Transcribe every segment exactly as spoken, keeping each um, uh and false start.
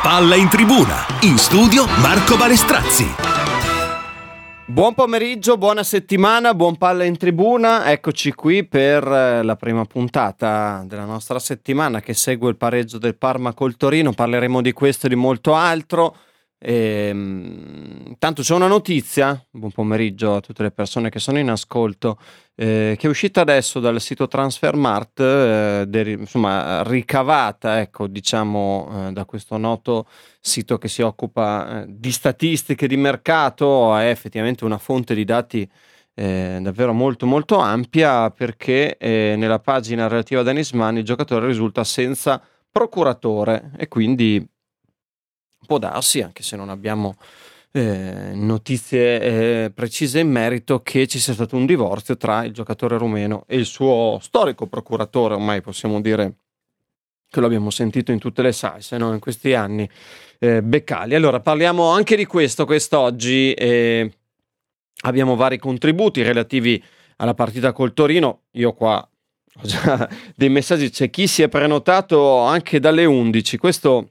Palla in tribuna, in studio Marco Balestrazzi. Buon pomeriggio, buona settimana, buon Palla in tribuna. Eccoci qui per la prima puntata della nostra settimana che segue il pareggio del Parma col Torino. Parleremo di questo e di molto altro. E, tanto c'è una notizia, buon pomeriggio a tutte le persone che sono in ascolto, eh, che è uscita adesso dal sito Transfermarkt, eh, de, insomma ricavata, ecco, diciamo, eh, da questo noto sito che si occupa eh, di statistiche di mercato. È effettivamente una fonte di dati eh, davvero molto molto ampia, perché eh, nella pagina relativa a Dennis Mann il giocatore risulta senza procuratore e quindi può darsi, anche se non abbiamo eh, notizie eh, precise in merito, che ci sia stato un divorzio tra il giocatore rumeno e il suo storico procuratore. Ormai possiamo dire che lo abbiamo sentito in tutte le salse, no? In questi anni, eh, Beccali. Allora parliamo anche di questo quest'oggi. Eh, abbiamo vari contributi relativi alla partita col Torino. Io qua ho già dei messaggi, c'è chi si è prenotato anche dalle undici. Questo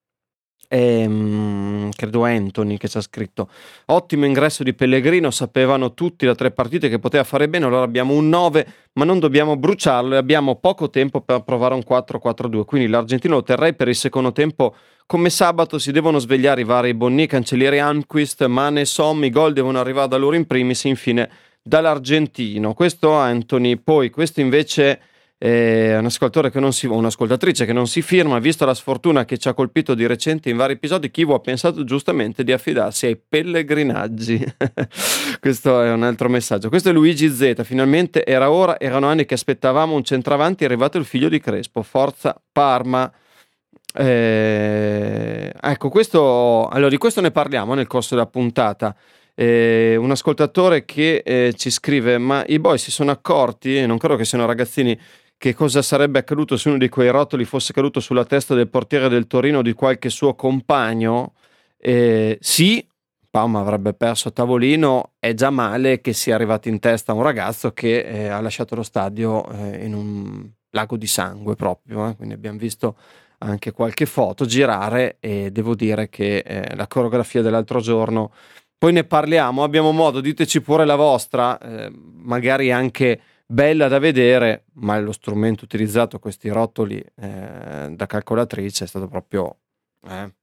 Ehm, credo Anthony che ci ha scritto: ottimo ingresso di Pellegrino, sapevano tutti da tre partite che poteva fare bene, allora abbiamo un nove, ma non dobbiamo bruciarlo e abbiamo poco tempo per provare un quattro quattro due, quindi l'argentino lo terrei per il secondo tempo. Come sabato si devono svegliare i vari Bonni, Cancellieri, Almquist, Mane, Sommi, i gol devono arrivare da loro in primis e infine dall'argentino. Questo Anthony. Poi questo invece è un ascoltatore che non si, un'ascoltatrice che non si firma: visto la sfortuna che ci ha colpito di recente in vari episodi, Chivu ha pensato giustamente di affidarsi ai pellegrinaggi. Questo è un altro messaggio. Questo è Luigi Z. Finalmente era ora, erano anni che aspettavamo un centravanti, è arrivato il figlio di Crespo, forza Parma. Eh, ecco, questo, allora di questo ne parliamo nel corso della puntata. Eh, un ascoltatore che eh, ci scrive: ma i boy si sono accorti, e non credo che siano ragazzini, che cosa sarebbe accaduto se uno di quei rotoli fosse caduto sulla testa del portiere del Torino o di qualche suo compagno? Eh, sì, Parma avrebbe perso a tavolino. È già male che sia arrivato in testa a un ragazzo che eh, ha lasciato lo stadio eh, in un lago di sangue proprio, eh. Quindi abbiamo visto anche qualche foto girare e devo dire che eh, la coreografia dell'altro giorno, poi ne parliamo, abbiamo modo, diteci pure la vostra, eh, magari anche bella da vedere, ma lo strumento utilizzato, questi rotoli eh, da calcolatrice, è stato proprio... Eh.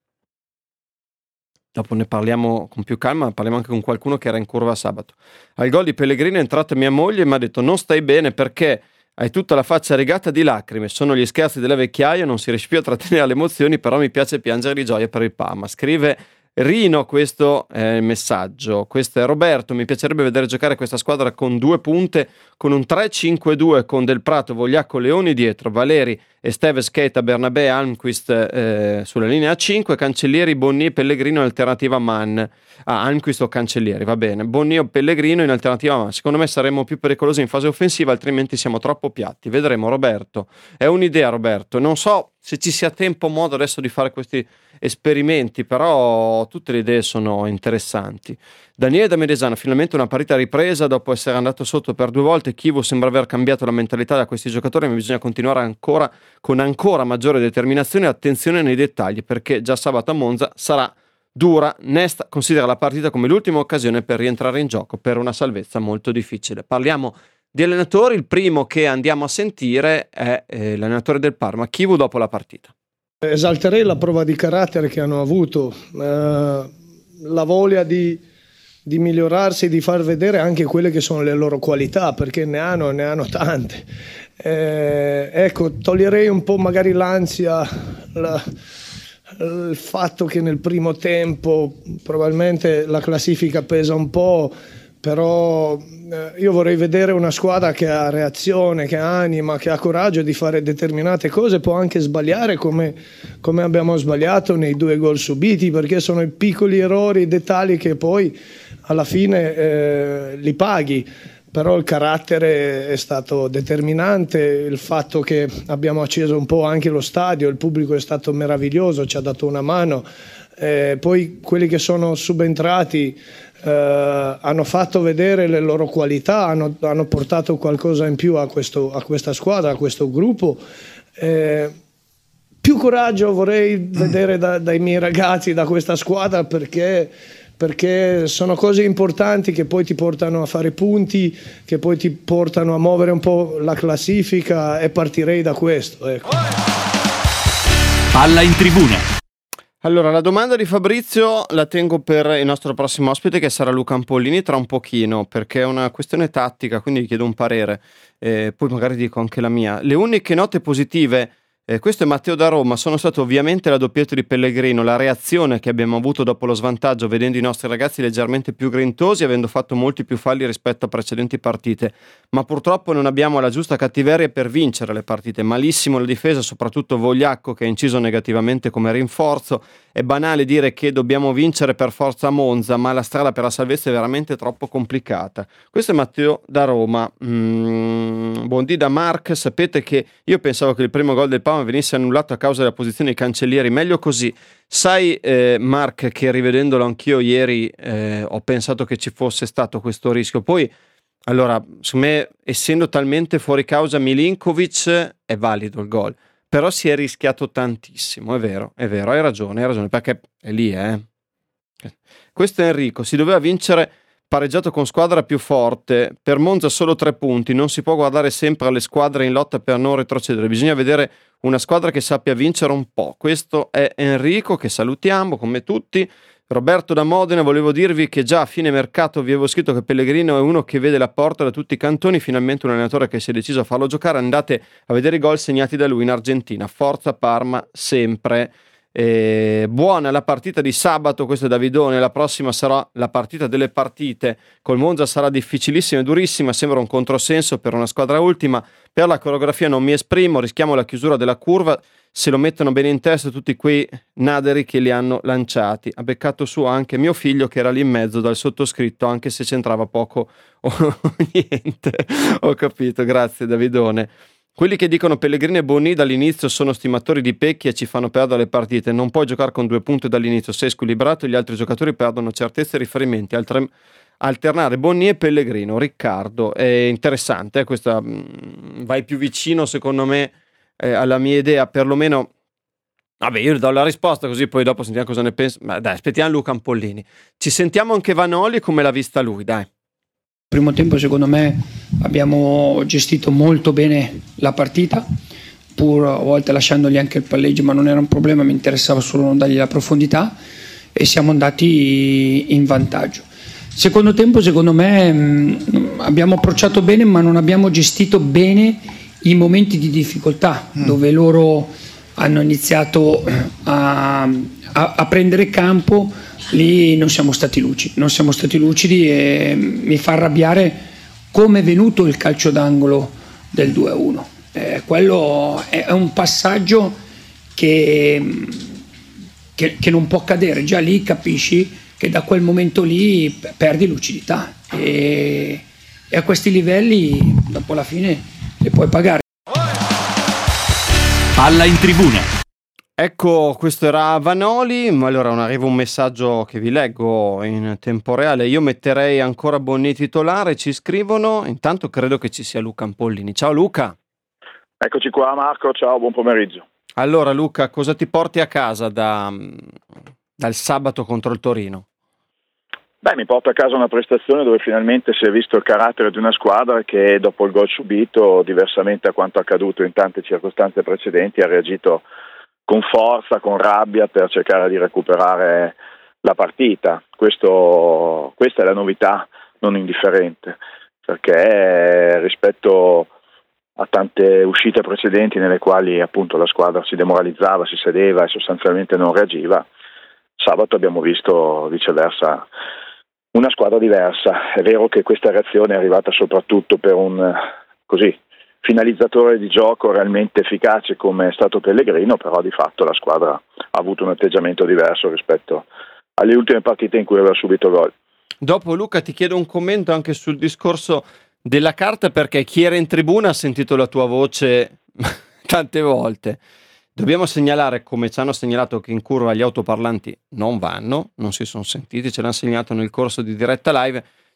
Dopo ne parliamo con più calma, parliamo anche con qualcuno che era in curva sabato. Al gol di Pellegrino è entrata mia moglie e mi ha detto: non stai bene perché hai tutta la faccia rigata di lacrime, sono gli scherzi della vecchiaia, non si riesce più a trattenere le emozioni, però mi piace piangere di gioia per il Parma. Scrive Rino, questo è il messaggio. Questo è Roberto: mi piacerebbe vedere giocare questa squadra con due punte, con un tre cinque due, con Del Prato, Vogliacco, Leoni dietro, Valeri, Esteves, Keita, Bernabé, Almquist eh, sulla linea cinque, Cancellieri, Bonni, Pellegrino in alternativa a Mann. Ah, Almquist o Cancellieri, va bene. Bonni o Pellegrino in alternativa a Mann. Secondo me saremmo più pericolosi in fase offensiva, altrimenti siamo troppo piatti. Vedremo, Roberto. È un'idea, Roberto. Non so se ci sia tempo o modo adesso di fare questi esperimenti, però tutte le idee sono interessanti. Daniele da Medesana: finalmente una partita ripresa dopo essere andato sotto per due volte. Chivu sembra aver cambiato la mentalità da questi giocatori, ma bisogna continuare ancora con ancora maggiore determinazione e attenzione nei dettagli, perché già sabato a Monza sarà dura. Nesta considera la partita come l'ultima occasione per rientrare in gioco per una salvezza molto difficile. Parliamo di allenatori. Il primo che andiamo a sentire è eh, l'allenatore del Parma, Chivu, dopo la partita. Esalterei la prova di carattere che hanno avuto, eh, la voglia di, di migliorarsi, di far vedere anche quelle che sono le loro qualità, perché ne hanno, ne hanno tante. Eh, ecco, toglierei un po' magari l'ansia, la, il fatto che nel primo tempo probabilmente la classifica pesa un po', però eh, io vorrei vedere una squadra che ha reazione, che ha anima, che ha coraggio di fare determinate cose. Può anche sbagliare come, come abbiamo sbagliato nei due gol subiti, perché sono i piccoli errori, i dettagli che poi alla fine eh, li paghi. Però il carattere è stato determinante, il fatto che abbiamo acceso un po' anche lo stadio, il pubblico è stato meraviglioso, ci ha dato una mano. Eh, poi quelli che sono subentrati eh, hanno fatto vedere le loro qualità, hanno, hanno portato qualcosa in più a, questo, a questa squadra, a questo gruppo. Eh, più più coraggio vorrei vedere da, dai miei ragazzi, da questa squadra, perché perché sono cose importanti che poi ti portano a fare punti, che poi ti portano a muovere un po' la classifica, e partirei da questo, ecco. Palla in tribuna. Allora, la domanda di Fabrizio la tengo per il nostro prossimo ospite, che sarà Luca Ampollini, tra un pochino, perché è una questione tattica, quindi gli chiedo un parere, eh, poi magari dico anche la mia. Le uniche note positive, eh, questo è Matteo da Roma, sono state ovviamente la doppietta di Pellegrino, la reazione che abbiamo avuto dopo lo svantaggio, vedendo i nostri ragazzi leggermente più grintosi, avendo fatto molti più falli rispetto a precedenti partite, ma purtroppo non abbiamo la giusta cattiveria per vincere le partite. Malissimo la difesa, soprattutto Vogliacco, che ha inciso negativamente come rinforzo. È banale dire che dobbiamo vincere per forza a Monza, ma la strada per la salvezza è veramente troppo complicata. Questo è Matteo da Roma. Mm, buondì da Mark. Sapete che io pensavo che il primo gol del Parma venisse annullato a causa della posizione dei cancellieri, meglio così. Sai, eh, Mark, che rivedendolo anch'io ieri eh, ho pensato che ci fosse stato questo rischio. Poi, allora, secondo me, essendo talmente fuori causa Milinkovic, è valido il gol. Però si è rischiato tantissimo, è vero, è vero, hai ragione, hai ragione, perché è lì, eh. Questo è Enrico, si doveva vincere pareggiato con squadra più forte, per Monza solo tre punti, non si può guardare sempre alle squadre in lotta per non retrocedere, bisogna vedere una squadra che sappia vincere un po'. Questo è Enrico, che salutiamo come tutti. Roberto da Modena, volevo dirvi che già a fine mercato vi avevo scritto che Pellegrino è uno che vede la porta da tutti i cantoni, finalmente un allenatore che si è deciso a farlo giocare. Andate a vedere i gol segnati da lui in Argentina. Forza Parma sempre. Eh, buona la partita di sabato, questo è Davidone, la prossima sarà la partita delle partite, col Monza sarà difficilissima e durissima, sembra un controsenso per una squadra ultima. Per la coreografia non mi esprimo, rischiamo la chiusura della curva, se lo mettono bene in testa tutti quei naderi che li hanno lanciati. Ha beccato su anche mio figlio, che era lì in mezzo dal sottoscritto, anche se c'entrava poco o niente. Ho capito, grazie Davidone. Quelli che dicono Pellegrini e Boni dall'inizio sono stimatori di Pecchi e ci fanno perdere le partite. Non puoi giocare con due punti dall'inizio, sei squilibrato e gli altri giocatori perdono certezze e riferimenti. Altre... alternare Boni e Pellegrino. Riccardo, è interessante, eh, questa mh, vai più vicino secondo me eh, alla mia idea, perlomeno. Vabbè, io do la risposta così poi dopo sentiamo cosa ne pensa. Ma dai, aspettiamo Luca Ampollini. Ci sentiamo anche Vanoli, come l'ha vista lui, dai. Primo tempo secondo me abbiamo gestito molto bene la partita, pur a volte lasciandogli anche il palleggio, ma non era un problema, mi interessava solo non dargli la profondità, e siamo andati in vantaggio. Secondo tempo secondo me mh, abbiamo approcciato bene, ma non abbiamo gestito bene i momenti di difficoltà, mm. dove loro hanno iniziato a, a, a prendere campo. Lì non siamo stati lucidi, non siamo stati lucidi e mi fa arrabbiare come è venuto il calcio d'angolo del due a uno. Eh, quello è un passaggio che, che, che non può cadere, già lì capisci che da quel momento lì perdi lucidità e, e a questi livelli dopo la fine le puoi pagare. Palla in tribuna. Ecco, questo era Vanoli, ma allora arriva un messaggio che vi leggo in tempo reale. Io metterei ancora Bonni titolare, ci scrivono, intanto credo che ci sia Luca Ampollini. Ciao Luca. Eccoci qua Marco, ciao, buon pomeriggio. Allora Luca, cosa ti porti a casa da, dal sabato contro il Torino? Beh, mi porto a casa una prestazione dove finalmente si è visto il carattere di una squadra che dopo il gol subito, diversamente a quanto accaduto in tante circostanze precedenti, ha reagito con forza, con rabbia per cercare di recuperare la partita. Questo, questa è la novità non indifferente, perché rispetto a tante uscite precedenti nelle quali appunto la squadra si demoralizzava, si sedeva e sostanzialmente non reagiva, sabato abbiamo visto viceversa una squadra diversa. È vero che questa reazione è arrivata soprattutto per un così finalizzatore di gioco realmente efficace come è stato Pellegrino, però di fatto la squadra ha avuto un atteggiamento diverso rispetto alle ultime partite in cui aveva subito gol. Dopo Luca ti chiedo un commento anche sul discorso della carta, perché chi era in tribuna ha sentito la tua voce tante volte. Dobbiamo segnalare, come ci hanno segnalato, che in curva gli autoparlanti non vanno, non si sono sentiti, ce l'hanno segnalato nel corso di diretta live.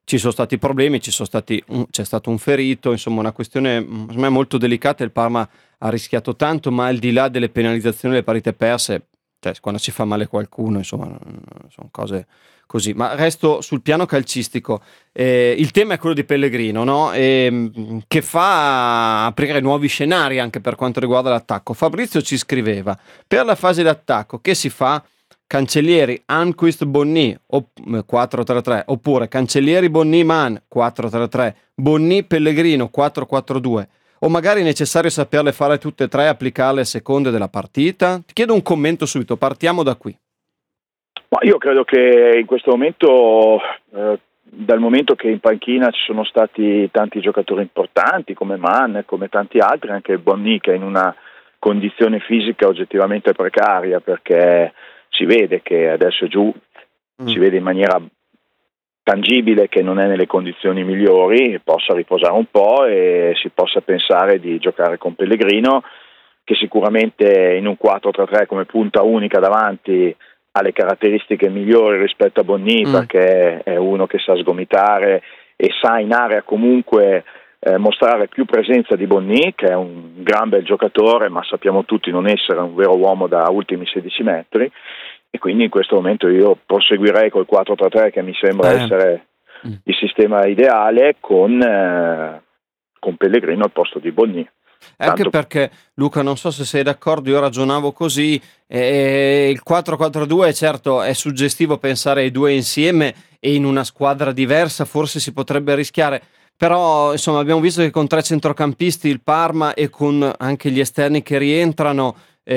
ci sono stati problemi, ci sono stati un, c'è stato un ferito, insomma una questione secondo me molto delicata. Il Parma ha rischiato tanto, ma al di là delle penalizzazioni, le partite perse, cioè quando si fa male qualcuno, insomma sono cose così. Ma resto sul piano calcistico, eh, il tema è quello di Pellegrino, no? E, che fa aprire nuovi scenari anche per quanto riguarda l'attacco. Fabrizio ci scriveva: per la fase d'attacco che si fa? Cancellieri, Anquist, Bonni quattro tre tre, oppure Cancellieri, Bonni, Man quattro tre tre, Bonni, Pellegrino quattro quattro due, o magari è necessario saperle fare tutte e tre e applicarle a seconde della partita? Ti chiedo un commento subito, partiamo da qui. Ma io credo che in questo momento, eh, dal momento che in panchina ci sono stati tanti giocatori importanti come Man, come tanti altri, anche Bonni che è in una condizione fisica oggettivamente precaria, perché si vede che adesso è giù, mm. si vede in maniera tangibile che non è nelle condizioni migliori, possa riposare un po' e si possa pensare di giocare con Pellegrino, che sicuramente in un quattro tre tre come punta unica davanti ha le caratteristiche migliori rispetto a Bonni, mm. perché è uno che sa sgomitare e sa in area comunque eh, mostrare più presenza di Bonni, che è un gran bel giocatore, ma sappiamo tutti non essere un vero uomo da ultimi sedici metri, e quindi in questo momento io proseguirei col quattro tre tre, che mi sembra eh. essere mm. il sistema ideale, con, eh, con Pellegrino al posto di Bonni. Anche Tanto... perché, Luca, non so se sei d'accordo, io ragionavo così, eh, il quattro quattro due certo è suggestivo pensare ai due insieme, e in una squadra diversa forse si potrebbe rischiare, però insomma abbiamo visto che con tre centrocampisti il Parma, e con anche gli esterni che rientrano,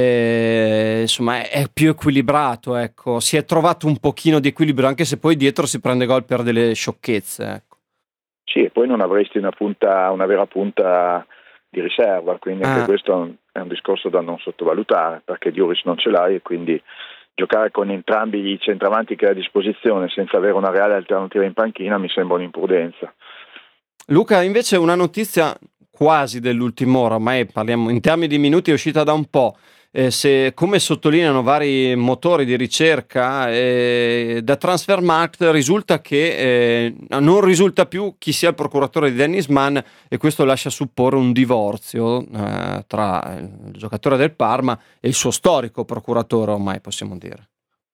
eh, insomma è, è più equilibrato, ecco. Si è trovato un pochino di equilibrio, anche se poi dietro si prende gol per delle sciocchezze, ecco. Sì, e poi non avresti una punta, una vera punta di riserva, quindi anche ah. questo è un discorso da non sottovalutare, perché Djuris non ce l'hai, e quindi giocare con entrambi i centravanti che hai a disposizione senza avere una reale alternativa in panchina mi sembra un'imprudenza. Luca, invece una notizia quasi dell'ultima ora, ormai parliamo in termini di minuti, è uscita da un po', eh, se, come sottolineano vari motori di ricerca, eh, da Transfermarkt risulta che eh, non risulta più chi sia il procuratore di Dennis Mann, e questo lascia supporre un divorzio eh, tra il giocatore del Parma e il suo storico procuratore, ormai possiamo dire.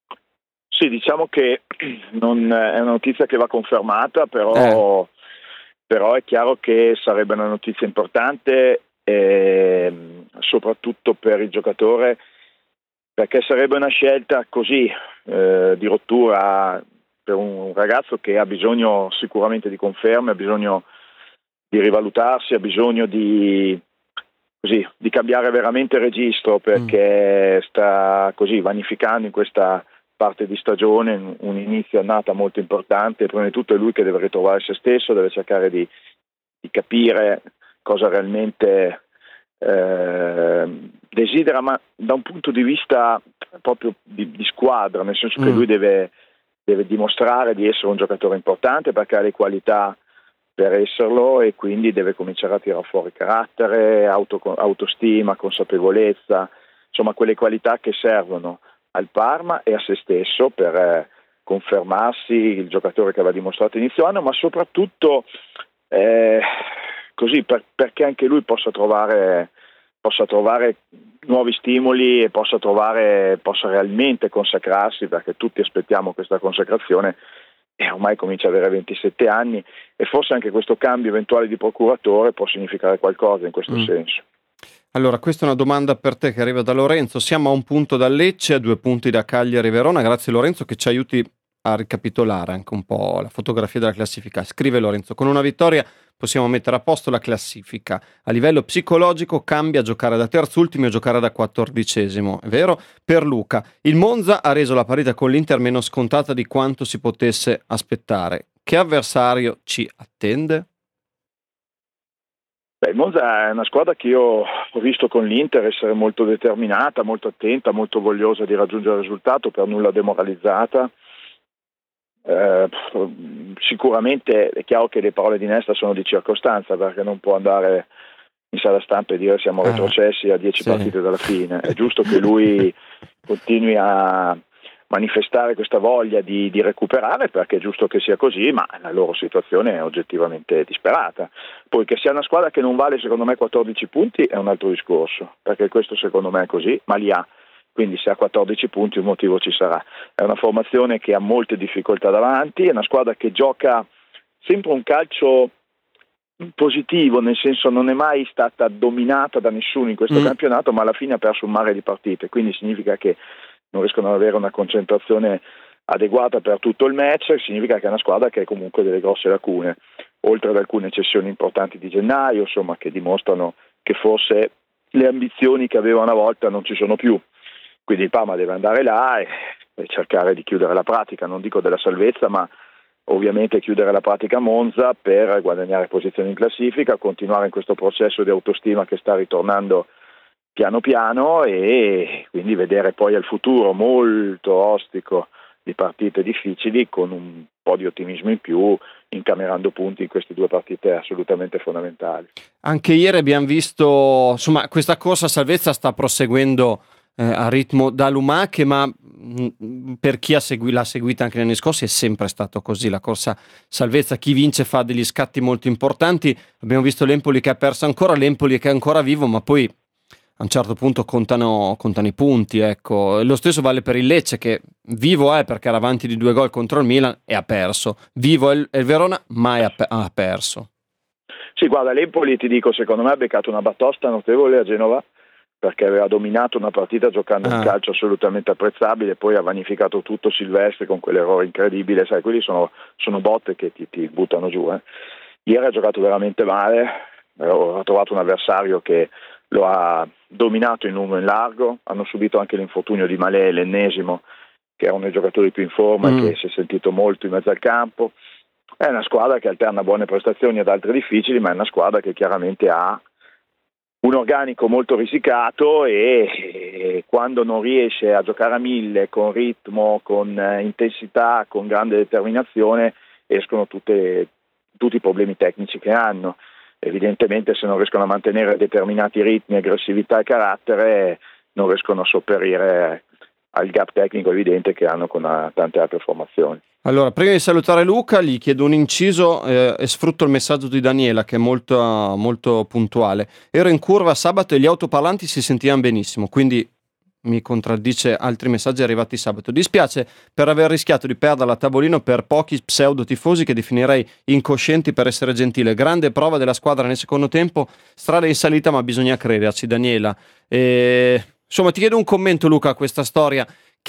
Sì, diciamo che non è una notizia che va confermata, però, eh. però è chiaro che sarebbe una notizia importante, eh, soprattutto per il giocatore, perché sarebbe una scelta così eh, di rottura per un ragazzo che ha bisogno sicuramente di conferme, ha bisogno di rivalutarsi, ha bisogno di, così, di cambiare veramente registro, perché mm. sta così vanificando in questa parte di stagione un inizio annata molto importante. Prima di tutto è lui che deve ritrovare se stesso, deve cercare di, di capire cosa realmente eh, desidera, ma da un punto di vista proprio di, di squadra, nel senso mm. che lui deve, deve dimostrare di essere un giocatore importante, perché ha le qualità per esserlo, e quindi deve cominciare a tirare fuori carattere, auto, autostima, consapevolezza, insomma quelle qualità che servono al Parma e a se stesso per eh, confermarsi il giocatore che aveva dimostrato inizio anno, ma soprattutto eh, così per, perché anche lui possa trovare possa trovare nuovi stimoli e possa trovare possa realmente consacrarsi, perché tutti aspettiamo questa consacrazione, e ormai comincia ad avere ventisette anni, e forse anche questo cambio eventuale di procuratore può significare qualcosa in questo mm. senso. Allora, questa è una domanda per te che arriva da Lorenzo. Siamo a un punto da Lecce, a due punti da Cagliari e Verona. Grazie Lorenzo, che ci aiuti a ricapitolare anche un po' la fotografia della classifica. Scrive Lorenzo: con una vittoria possiamo mettere a posto la classifica. A livello psicologico cambia giocare da terzultimo e giocare da quattordicesimo. È vero? Per Luca: il Monza ha reso la partita con l'Inter meno scontata di quanto si potesse aspettare. Che avversario ci attende? Beh, il Monza è una squadra che io ho visto con l'Inter essere molto determinata, molto attenta, molto vogliosa di raggiungere il risultato, per nulla demoralizzata. Eh, sicuramente è chiaro che le parole di Nesta sono di circostanza, perché non può andare in sala stampa e dire siamo retrocessi a dieci sì. partite dalla fine. È giusto che lui continui a, manifestare questa voglia di, di recuperare, perché è giusto che sia così, ma la loro situazione è oggettivamente disperata. Poi che sia una squadra che non vale secondo me quattordici punti è un altro discorso, perché questo secondo me è così, ma li ha, quindi se ha quattordici punti un motivo ci sarà. È una formazione che ha molte difficoltà davanti, è una squadra che gioca sempre un calcio positivo, nel senso non è mai stata dominata da nessuno in questo mm. campionato, ma alla fine ha perso un mare di partite, quindi significa che non riescono ad avere una concentrazione adeguata per tutto il match, significa che è una squadra che ha comunque delle grosse lacune, oltre ad alcune cessioni importanti di gennaio, insomma, che dimostrano che forse le ambizioni che aveva una volta non ci sono più. Quindi il Parma deve andare là e, e cercare di chiudere la pratica, non dico della salvezza, ma ovviamente chiudere la pratica a Monza per guadagnare posizioni in classifica, continuare in questo processo di autostima che sta ritornando piano piano e quindi vedere poi al futuro molto ostico di partite difficili con un po' di ottimismo in più, incamerando punti in queste due partite assolutamente fondamentali. Anche ieri abbiamo visto, insomma, questa corsa a salvezza sta proseguendo eh, a ritmo da lumache, ma mh, per chi ha segui- l'ha seguita anche negli anni scorsi è sempre stato così, la corsa salvezza, chi vince fa degli scatti molto importanti. Abbiamo visto l'Empoli che ha perso ancora, l'Empoli che è ancora vivo, ma poi a un certo punto contano, contano i punti, ecco. Lo stesso vale per il Lecce, che vivo è perché era avanti di due gol contro il Milan e ha perso, vivo è il, è il Verona ma è, ha perso. Sì, guarda, l'Empoli ti dico, secondo me ha beccato una batosta notevole a Genova, perché aveva dominato una partita giocando ah. un calcio assolutamente apprezzabile, poi ha vanificato tutto Silvestri con quell'errore incredibile, sai, quelli sono, sono botte che ti, ti buttano giù. Eh. Ieri ha giocato veramente male, ha trovato un avversario che lo ha dominato in lungo e in largo, hanno subito anche l'infortunio di Malé, l'ennesimo, che è uno dei giocatori più in forma, mm. che si è sentito molto in mezzo al campo. È una squadra che alterna buone prestazioni ad altre difficili, ma è una squadra che chiaramente ha un organico molto risicato e, e quando non riesce a giocare a mille con ritmo, con eh, intensità, con grande determinazione, escono tutte, tutti i problemi tecnici che hanno. Evidentemente se non riescono a mantenere determinati ritmi, aggressività e carattere non riescono a sopperire al gap tecnico evidente che hanno con uh, tante altre formazioni. Allora, prima di salutare Luca gli chiedo un inciso eh, e sfrutto il messaggio di Daniela che è molto, molto puntuale. Ero in curva sabato e gli autoparlanti si sentivano benissimo, quindi mi contraddice altri messaggi arrivati sabato. Dispiace per aver rischiato di perdere a tavolino per pochi pseudo tifosi che definirei incoscienti, per essere gentile. Grande prova della squadra nel secondo tempo, strada in salita ma bisogna crederci, Daniela. E, insomma, ti chiedo un commento, Luca, a questa storia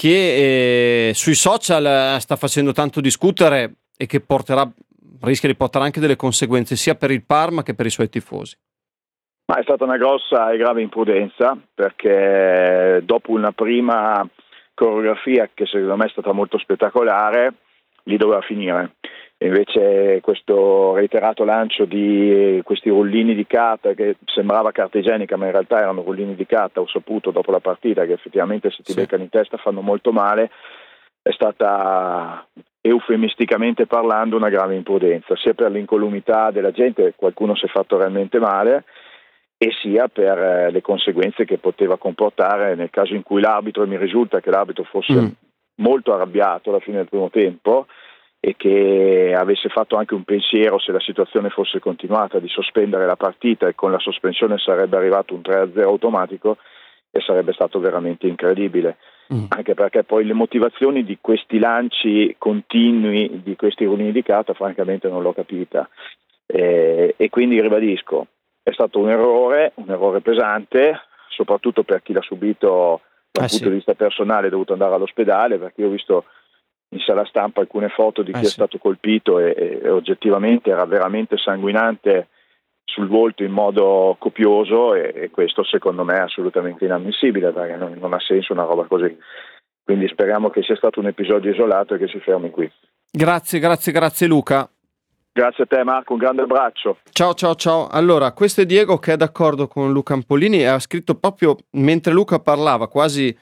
che eh, sui social sta facendo tanto discutere e che porterà, rischia di portare anche delle conseguenze sia per il Parma che per i suoi tifosi. Ma è stata una grossa e grave imprudenza, perché dopo una prima coreografia che secondo me è stata molto spettacolare, lì doveva finire. E invece questo reiterato lancio di questi rullini di carta, che sembrava carta igienica ma in realtà erano rullini di carta, ho saputo dopo la partita che effettivamente se ti sì. beccano in testa fanno molto male, è stata eufemisticamente parlando una grave imprudenza, sia per l'incolumità della gente, qualcuno si è fatto realmente male, e sia per le conseguenze che poteva comportare nel caso in cui l'arbitro, e mi risulta che l'arbitro fosse mm. molto arrabbiato alla fine del primo tempo e che avesse fatto anche un pensiero, se la situazione fosse continuata, di sospendere la partita, e con la sospensione sarebbe arrivato un tre a zero automatico e sarebbe stato veramente incredibile, mm. anche perché poi le motivazioni di questi lanci continui, di questi rullini di carta, francamente non l'ho capita, e, e quindi ribadisco, è stato un errore, un errore pesante, soprattutto per chi l'ha subito dal eh punto sì. di vista personale, è dovuto andare all'ospedale, perché io ho visto in sala stampa alcune foto di chi eh è sì. stato colpito e, e oggettivamente era veramente sanguinante sul volto in modo copioso, e, e questo secondo me è assolutamente inammissibile, perché non, non ha senso una roba così. Quindi speriamo che sia stato un episodio isolato e che si fermi qui. Grazie, grazie, grazie Luca. Grazie a te Marco, un grande abbraccio. Ciao ciao ciao. Allora, questo è Diego che è d'accordo con Luca Ampolini e ha scritto proprio mentre Luca parlava, quasi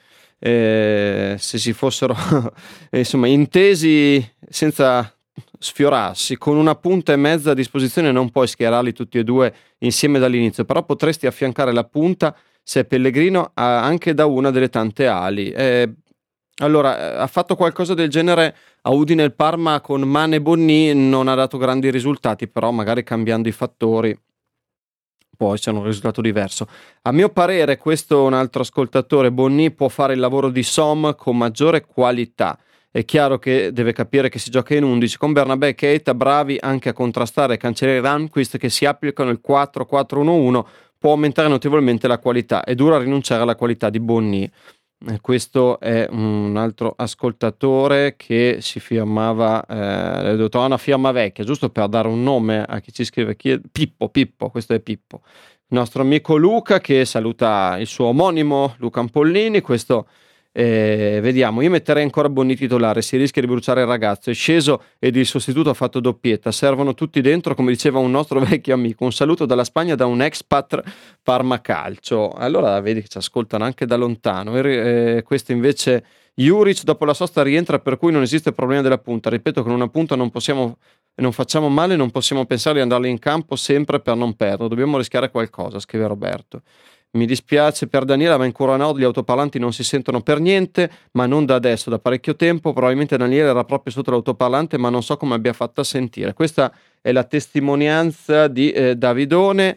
eh, se si fossero insomma intesi senza sfiorarsi, con una punta e mezza a disposizione non puoi schierarli tutti e due insieme dall'inizio, però potresti affiancare la punta se Pellegrino ha anche da una delle tante ali. Eh, Allora, ha fatto qualcosa del genere a Udine il Parma con Mane e Bonni, non ha dato grandi risultati, però magari cambiando i fattori poi c'è un risultato diverso. A mio parere, questo un altro ascoltatore, Bonni può fare il lavoro di Som con maggiore qualità. È chiaro che deve capire che si gioca in undici, con Bernabé e Keita bravi anche a contrastare Cancelliere e Ramquist che si applicano il quattro quattro uno uno, può aumentare notevolmente la qualità, è duro a rinunciare alla qualità di Bonni. Eh, questo è un altro ascoltatore che si firmava, eh, ho detto, una firma vecchia, giusto per dare un nome a chi ci scrive, chi è? Pippo, Pippo, questo è Pippo, il nostro amico Luca che saluta il suo omonimo Luca Ampollini. Questo eh, vediamo, io metterei ancora Bonni titolare, si rischia di bruciare il ragazzo, è sceso ed il sostituto ha fatto doppietta, servono tutti dentro come diceva un nostro vecchio amico. Un saluto dalla Spagna da un expat Parma Calcio. Allora vedi che ci ascoltano anche da lontano. Eh, questo invece Juric dopo la sosta rientra, per cui non esiste problema della punta. Ripeto, con una punta non possiamo, non facciamo male, non possiamo pensare di andarli in campo sempre per non perdere, dobbiamo rischiare qualcosa, scrive Roberto. Mi dispiace per Daniela, ma in Curva Nord gli autoparlanti non si sentono per niente, ma non da adesso, da parecchio tempo. Probabilmente Daniela era proprio sotto l'autoparlante, ma non so come abbia fatto a sentire. Questa è la testimonianza di eh, Davidone,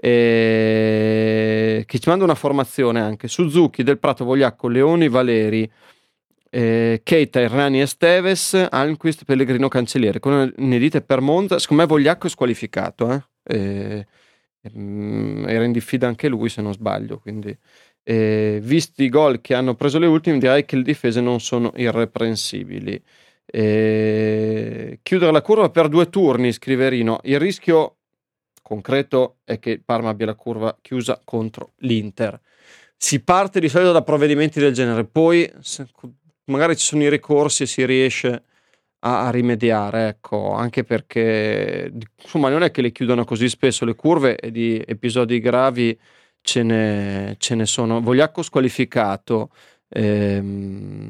eh, che ci manda una formazione anche. Suzuki, Del Prato, Vogliacco, Leoni, Valeri, eh, Keita, Errani e Steves, Almquist, Pellegrino, Cancelliere. Con ne dite per Monza, secondo me Vogliacco è squalificato, eh? Eh, era in diffida anche lui se non sbaglio, quindi eh, visti i gol che hanno preso le ultime direi che le difese non sono irreprensibili. Eh, chiudere la curva per due turni, scrive Rino, il rischio concreto è che il Parma abbia la curva chiusa contro l'Inter. Si parte di solito da provvedimenti del genere, poi se, magari ci sono i ricorsi e si riesce a rimediare, ecco, anche perché insomma non è che le chiudono così spesso le curve e di episodi gravi ce ne, ce ne sono. Vogliacco squalificato, ehm,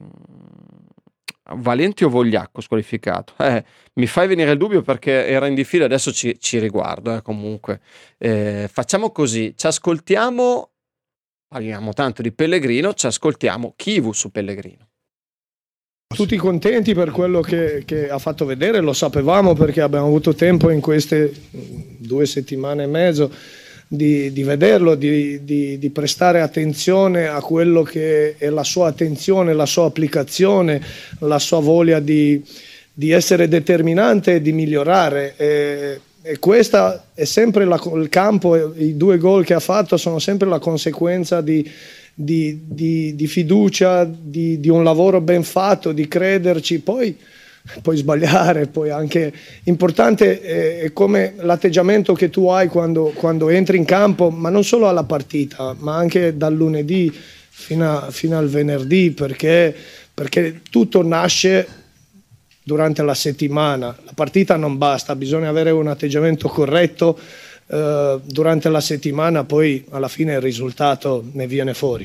Valenti o Vogliacco squalificato? Eh, mi fai venire il dubbio perché era in diffida, adesso ci, ci riguardo, eh, comunque. Eh, facciamo così, ci ascoltiamo, parliamo tanto di Pellegrino, ci ascoltiamo Chivu su Pellegrino. Tutti contenti per quello che, che ha fatto vedere, lo sapevamo perché abbiamo avuto tempo in queste due settimane e mezzo di, di vederlo, di, di, di prestare attenzione a quello che è la sua attenzione, la sua applicazione, la sua voglia di, di essere determinante e di migliorare. E, e questa è sempre la, il campo, i due gol che ha fatto sono sempre la conseguenza di Di, di, di fiducia, di, di un lavoro ben fatto, di crederci, poi puoi sbagliare, poi anche importante è, è come l'atteggiamento che tu hai quando, quando entri in campo, ma non solo alla partita, ma anche dal lunedì fino, a, fino al venerdì, perché, perché tutto nasce durante la settimana. La partita non basta, bisogna avere un atteggiamento corretto Uh, durante la settimana, poi alla fine il risultato ne viene fuori.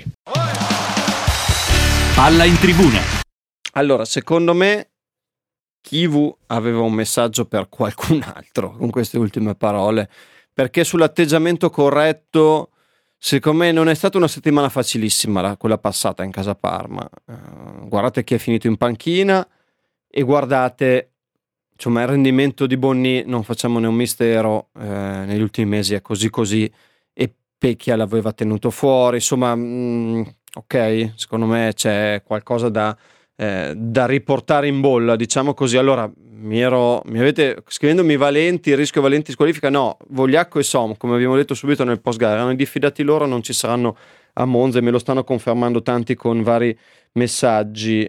Palla in tribuna. Allora, secondo me Chivu aveva un messaggio per qualcun altro con queste ultime parole, perché sull'atteggiamento corretto secondo me non è stata una settimana facilissima la, quella passata in casa Parma. Uh, guardate chi è finito in panchina e guardate, insomma, il rendimento di Bonni, non facciamone un mistero, eh, negli ultimi mesi è così così, e Pecchia l'aveva tenuto fuori, insomma, mh, ok, secondo me c'è qualcosa da, eh, da riportare in bolla, diciamo così. Allora, mi ero, mi avete, scrivendomi Valenti, il rischio Valenti squalifica, no, Vogliacco e Som, come abbiamo detto subito nel post gara, erano diffidati loro, non ci saranno a Monza e me lo stanno confermando tanti con vari messaggi.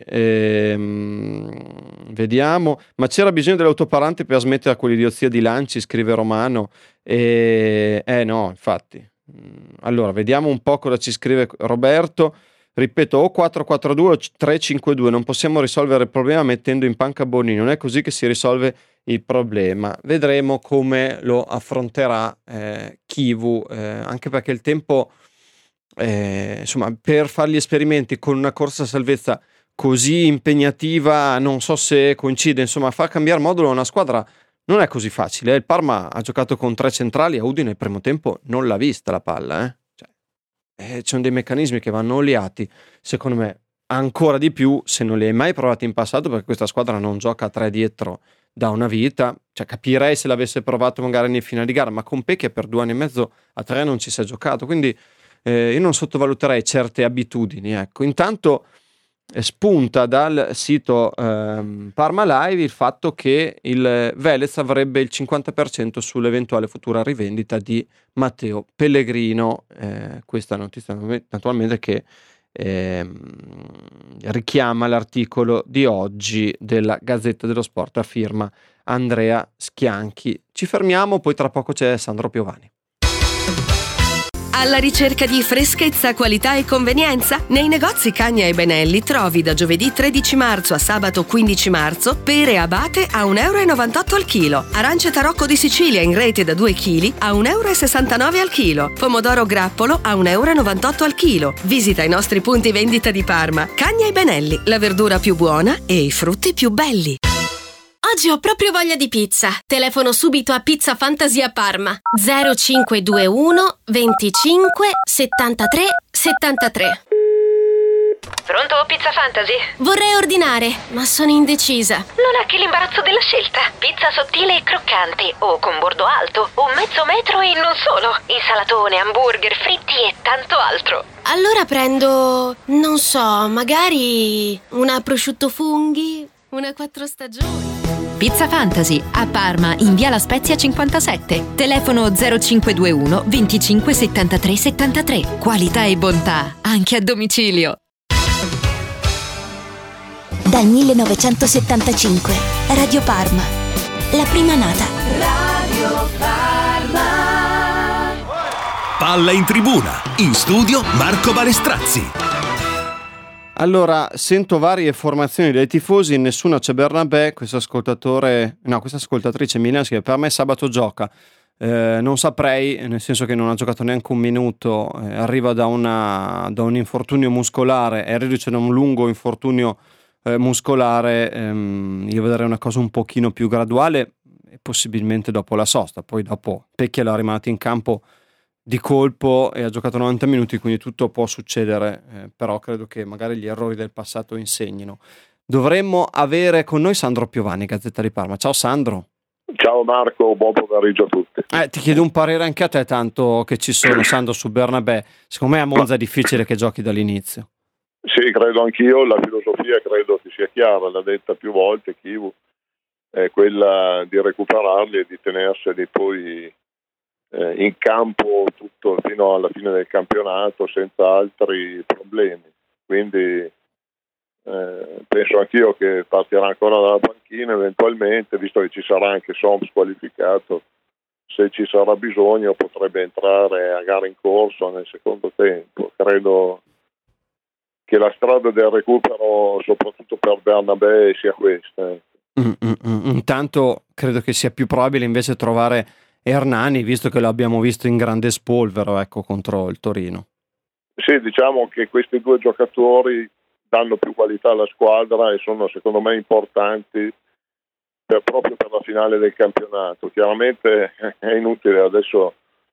Ehm, vediamo, ma c'era bisogno dell'autoparlante per smettere quell'idiozia di Lanci, scrive Romano. E, eh no, infatti. Allora, vediamo un po' cosa ci scrive Roberto. Ripeto, o quattro quattro due o tre cinque due, non possiamo risolvere il problema mettendo in panca Bonni, non è così che si risolve il problema. Vedremo come lo affronterà eh, Chivu, eh, anche perché il tempo, eh, insomma, per fare gli esperimenti con una corsa a salvezza così impegnativa, non so se coincide, insomma, far cambiare modulo a una squadra non è così facile. Il Parma ha giocato con tre centrali, a Udine il primo tempo non l'ha vista la palla, eh. Cioè, eh, ci sono dei meccanismi che vanno oliati, secondo me ancora di più se non li hai mai provati in passato, perché questa squadra non gioca a tre dietro da una vita, cioè capirei se l'avesse provato magari nei finali di gara, ma con Pecchia per due anni e mezzo a tre non ci si è giocato, quindi eh, io non sottovaluterei certe abitudini, ecco. Intanto eh, spunta dal sito ehm, Parma Live il fatto che il Velez avrebbe il cinquanta per cento sull'eventuale futura rivendita di Matteo Pellegrino, eh, questa notizia naturalmente che Eh, richiama l'articolo di oggi della Gazzetta dello Sport a firma Andrea Schianchi. Ci fermiamo, poi tra poco c'è Sandro Piovani. Alla ricerca di freschezza, qualità e convenienza? Nei negozi Cagna e Benelli trovi da giovedì tredici marzo a sabato quindici marzo pere abate a un euro e novantotto al chilo, arance tarocco di Sicilia in rete da due chili a un euro e sessantanove al chilo, pomodoro grappolo a un euro e novantotto al chilo. Visita i nostri punti vendita di Parma. Cagna e Benelli, la verdura più buona e i frutti più belli. Oggi ho proprio voglia di pizza. Telefono subito a Pizza Fantasia Parma. zero cinque due uno venticinque settantatré settantatré. Pronto, Pizza Fantasy? Vorrei ordinare, ma sono indecisa. Non ha che l'imbarazzo della scelta. Pizza sottile e croccante, o con bordo alto, o mezzo metro e non solo. Insalatone, hamburger, fritti e tanto altro. Allora prendo, non so, magari una prosciutto funghi, una quattro stagioni. Pizza Fantasy a Parma in via La Spezia cinquantasette. Telefono zero cinque due uno venticinque settantatré settantatré. Qualità e bontà anche a domicilio. Dal millenovecentosettantacinque Radio Parma, la prima nata. Radio Parma. Palla in tribuna, in studio Marco Balestrazzi. Allora, sento varie formazioni dei tifosi, nessuna c'è Bernabé, questo ascoltatore, no, questa ascoltatrice Milan che per me sabato gioca, eh, non saprei, nel senso che non ha giocato neanche un minuto, eh, arriva da, una, da un infortunio muscolare, è reduce da un lungo infortunio eh, muscolare, ehm, io vedrei una cosa un pochino più graduale e possibilmente dopo la sosta, poi dopo Pecchia l'ha rimandato in campo di colpo e ha giocato novanta minuti, quindi tutto può succedere, eh, però credo che magari gli errori del passato insegnino. Dovremmo avere con noi Sandro Piovani, Gazzetta di Parma. Ciao Sandro. Ciao Marco, buon pomeriggio a tutti. Eh, ti chiedo un parere anche a te, tanto che ci sono, Sandro, su Bernabé. Secondo me a Monza è difficile che giochi dall'inizio. Sì, credo anch'io, la filosofia credo che sia chiara, l'ha detta più volte Chivu, è quella di recuperarli e di tenerseli poi in campo tutto fino alla fine del campionato senza altri problemi, quindi eh, penso anch'io che partirà ancora dalla panchina eventualmente, visto che ci sarà anche Som squalificato, se ci sarà bisogno potrebbe entrare a gara in corso nel secondo tempo. Credo che la strada del recupero soprattutto per Bernabé sia questa. Mm, mm, mm. Intanto credo che sia più probabile invece trovare Hernani, visto che lo abbiamo visto in grande spolvero, ecco, contro il Torino. Sì, diciamo che questi due giocatori danno più qualità alla squadra e sono secondo me importanti per, proprio per la finale del campionato. Chiaramente è inutile adesso,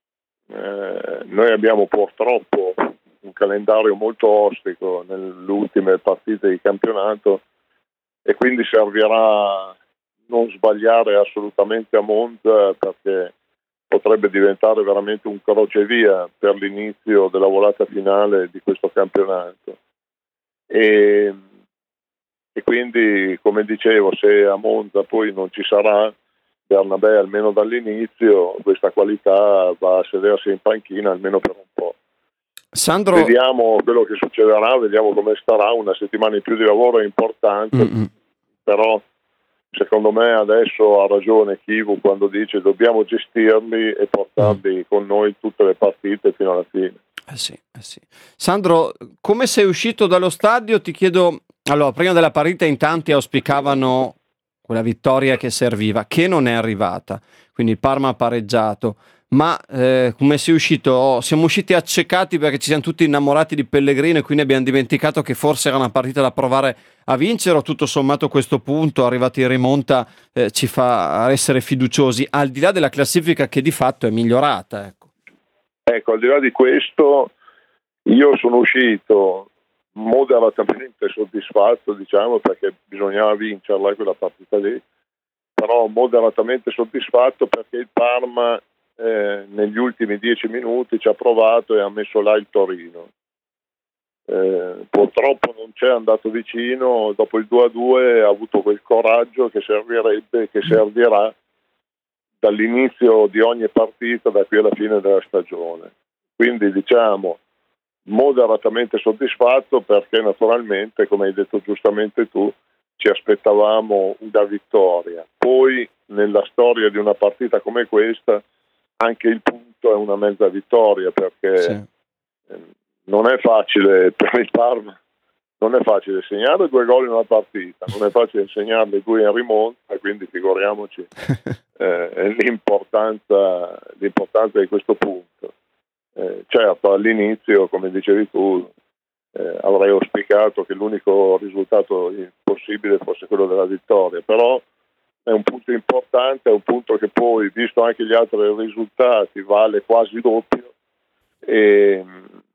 eh, noi abbiamo purtroppo un calendario molto ostico nelle ultime partite di campionato e quindi servirà non sbagliare assolutamente a Monza, perché potrebbe diventare veramente un crocevia per l'inizio della volata finale di questo campionato. E, e quindi, come dicevo, se a Monza poi non ci sarà Bernabé almeno dall'inizio, questa qualità va a sedersi in panchina almeno per un po'. Sandro... Vediamo quello che succederà, vediamo come starà. Una settimana in più di lavoro è importante, mm-hmm. però secondo me adesso ha ragione Chivu quando dice dobbiamo gestirli e portarli mm. con noi tutte le partite fino alla fine. Eh sì, eh sì. Sandro, come sei uscito dallo stadio? Ti chiedo, allora, prima della partita in tanti auspicavano quella vittoria che serviva, che non è arrivata, quindi il Parma ha pareggiato, ma eh, come sei uscito? Oh, siamo usciti accecati perché ci siamo tutti innamorati di Pellegrino e quindi abbiamo dimenticato che forse era una partita da provare a vincere, o tutto sommato a questo punto, arrivati in rimonta, eh, ci fa essere fiduciosi, al di là della classifica che di fatto è migliorata, ecco. Ecco, al di là di questo, io sono uscito moderatamente soddisfatto, diciamo, perché bisognava vincerla quella partita lì, però moderatamente soddisfatto perché il Parma eh, negli ultimi dieci minuti ci ha provato e ha messo là il Torino. Eh, purtroppo non c'è andato vicino, dopo il due a due ha avuto quel coraggio che servirebbe, che servirà dall'inizio di ogni partita da qui alla fine della stagione. Quindi diciamo moderatamente soddisfatto perché naturalmente, come hai detto giustamente tu, ci aspettavamo una vittoria. Poi nella storia di una partita come questa anche il punto è una mezza vittoria, perché sì. non è facile per il Parma, non è facile segnare due gol in una partita, non è facile segnarne due in rimonta, quindi figuriamoci eh, l'importanza, l'importanza di questo punto. Eh, certo, all'inizio, come dicevi tu, eh, avrei auspicato che l'unico risultato possibile fosse quello della vittoria, però è un punto importante, è un punto che poi, visto anche gli altri risultati, vale quasi doppio e,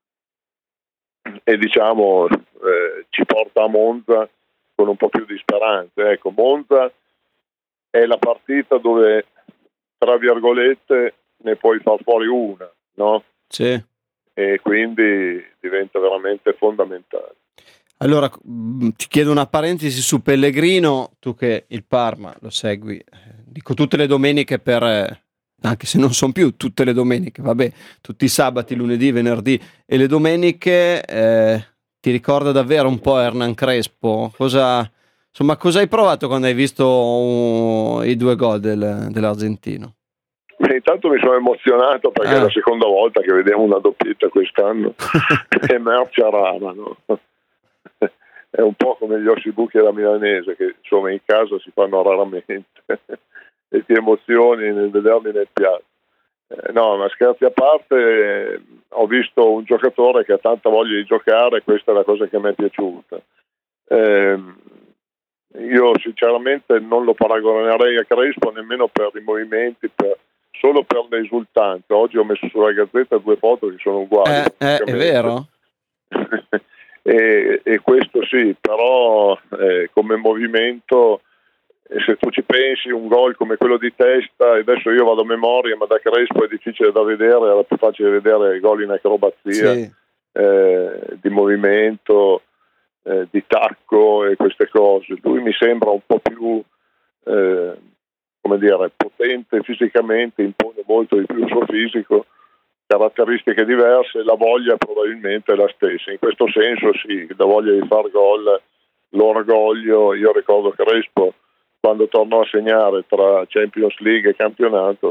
e diciamo eh, ci porta a Monza con un po' più di speranze. Ecco, Monza è la partita dove, tra virgolette, ne puoi far fuori una, no? Sì. E quindi diventa veramente fondamentale. Allora ti chiedo una parentesi su Pellegrino, tu che il Parma lo segui, dico tutte le domeniche per, anche se non sono più tutte le domeniche, vabbè, tutti i sabati, lunedì, venerdì e le domeniche, eh, ti ricorda davvero un po' Hernan Crespo? Cosa, insomma, cosa hai provato quando hai visto uh, i due gol del, dell'argentino? Beh, intanto mi sono emozionato perché ah. è la seconda volta che vediamo una doppietta quest'anno, è merce rara, no? È un po' come gli Ossibuchi e la Milanese, che insomma in casa si fanno raramente e ti emozioni nel vederli nel piatto. Eh, no, ma scherzi a parte, eh, ho visto un giocatore che ha tanta voglia di giocare, questa è la cosa che mi è piaciuta. Eh, io sinceramente non lo paragonerei a Crespo nemmeno per i movimenti, per, solo per l'esultanza. Oggi ho messo sulla Gazzetta due foto che sono uguali. Eh, eh, è vero? E, e questo sì, però eh, come movimento, eh, se tu ci pensi, un gol come quello di testa, e adesso io vado a memoria, ma da Crespo è difficile da vedere, era più facile vedere i gol in acrobazia, sì. eh, di movimento, eh, di tacco e queste cose. Lui mi sembra un po' più eh, come dire, potente fisicamente, impone molto di più il suo fisico, caratteristiche diverse, la voglia probabilmente è la stessa. In questo senso sì, la voglia di far gol, l'orgoglio. Io ricordo Crespo quando tornò a segnare tra Champions League e campionato,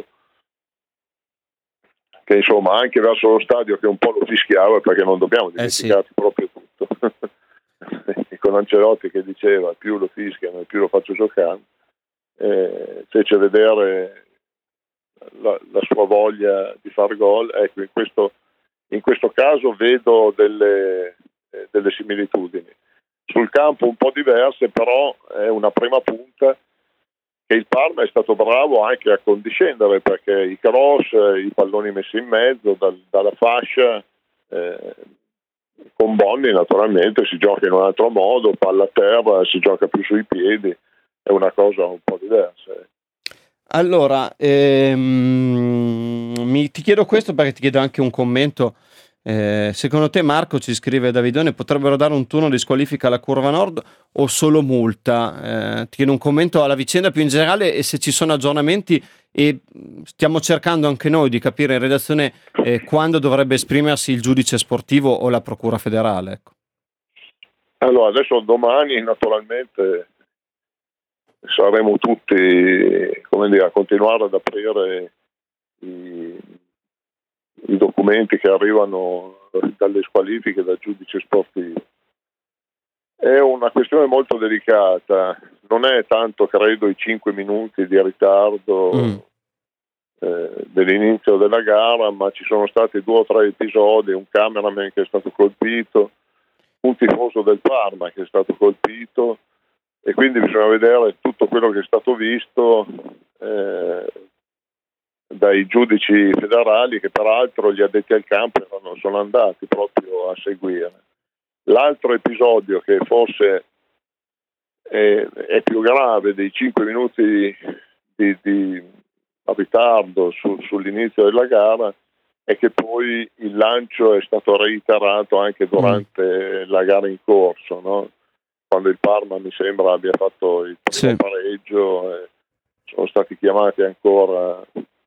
che insomma anche verso lo stadio che un po' lo fischiava, perché non dobbiamo dimenticarci eh sì. proprio tutto. Con Ancelotti che diceva più lo fischiano e più lo faccio giocare, eh, fece vedere La, la sua voglia di far gol. Ecco, in questo, in questo caso vedo delle, eh, delle similitudini. Sul campo un po' diverse, però è una prima punta che il Parma è stato bravo anche a condiscendere, perché i cross, i palloni messi in mezzo dal, dalla fascia, eh, con Bonni naturalmente si gioca in un altro modo, palla a terra, si gioca più sui piedi, è una cosa un po' diversa. Allora, ehm, mi, ti chiedo questo perché ti chiedo anche un commento. Eh, secondo te, Marco, ci scrive Davidone, potrebbero dare un turno di squalifica alla Curva Nord o solo multa? Eh, ti chiedo un commento alla vicenda più in generale e se ci sono aggiornamenti, e stiamo cercando anche noi di capire in redazione eh, quando dovrebbe esprimersi il giudice sportivo o la Procura federale. Ecco. Allora, adesso domani naturalmente saremo tutti, come dire, a continuare ad aprire i, i documenti che arrivano dalle squalifiche dal giudice sportivo. È una questione molto delicata, non è tanto credo i cinque minuti di ritardo mm. eh, dell'inizio della gara, ma ci sono stati due o tre episodi, un cameraman che è stato colpito, un tifoso del Parma che è stato colpito, e quindi bisogna vedere tutto quello che è stato visto eh, dai giudici federali, che peraltro gli addetti al campo erano, sono andati proprio a seguire. L'altro episodio che forse è, è più grave dei cinque minuti di, di, di ritardo su, sull'inizio della gara è che poi il lancio è stato reiterato anche durante mm. la gara in corso, no? Quando il Parma mi sembra abbia fatto il primo sì. pareggio, eh, sono stati chiamati ancora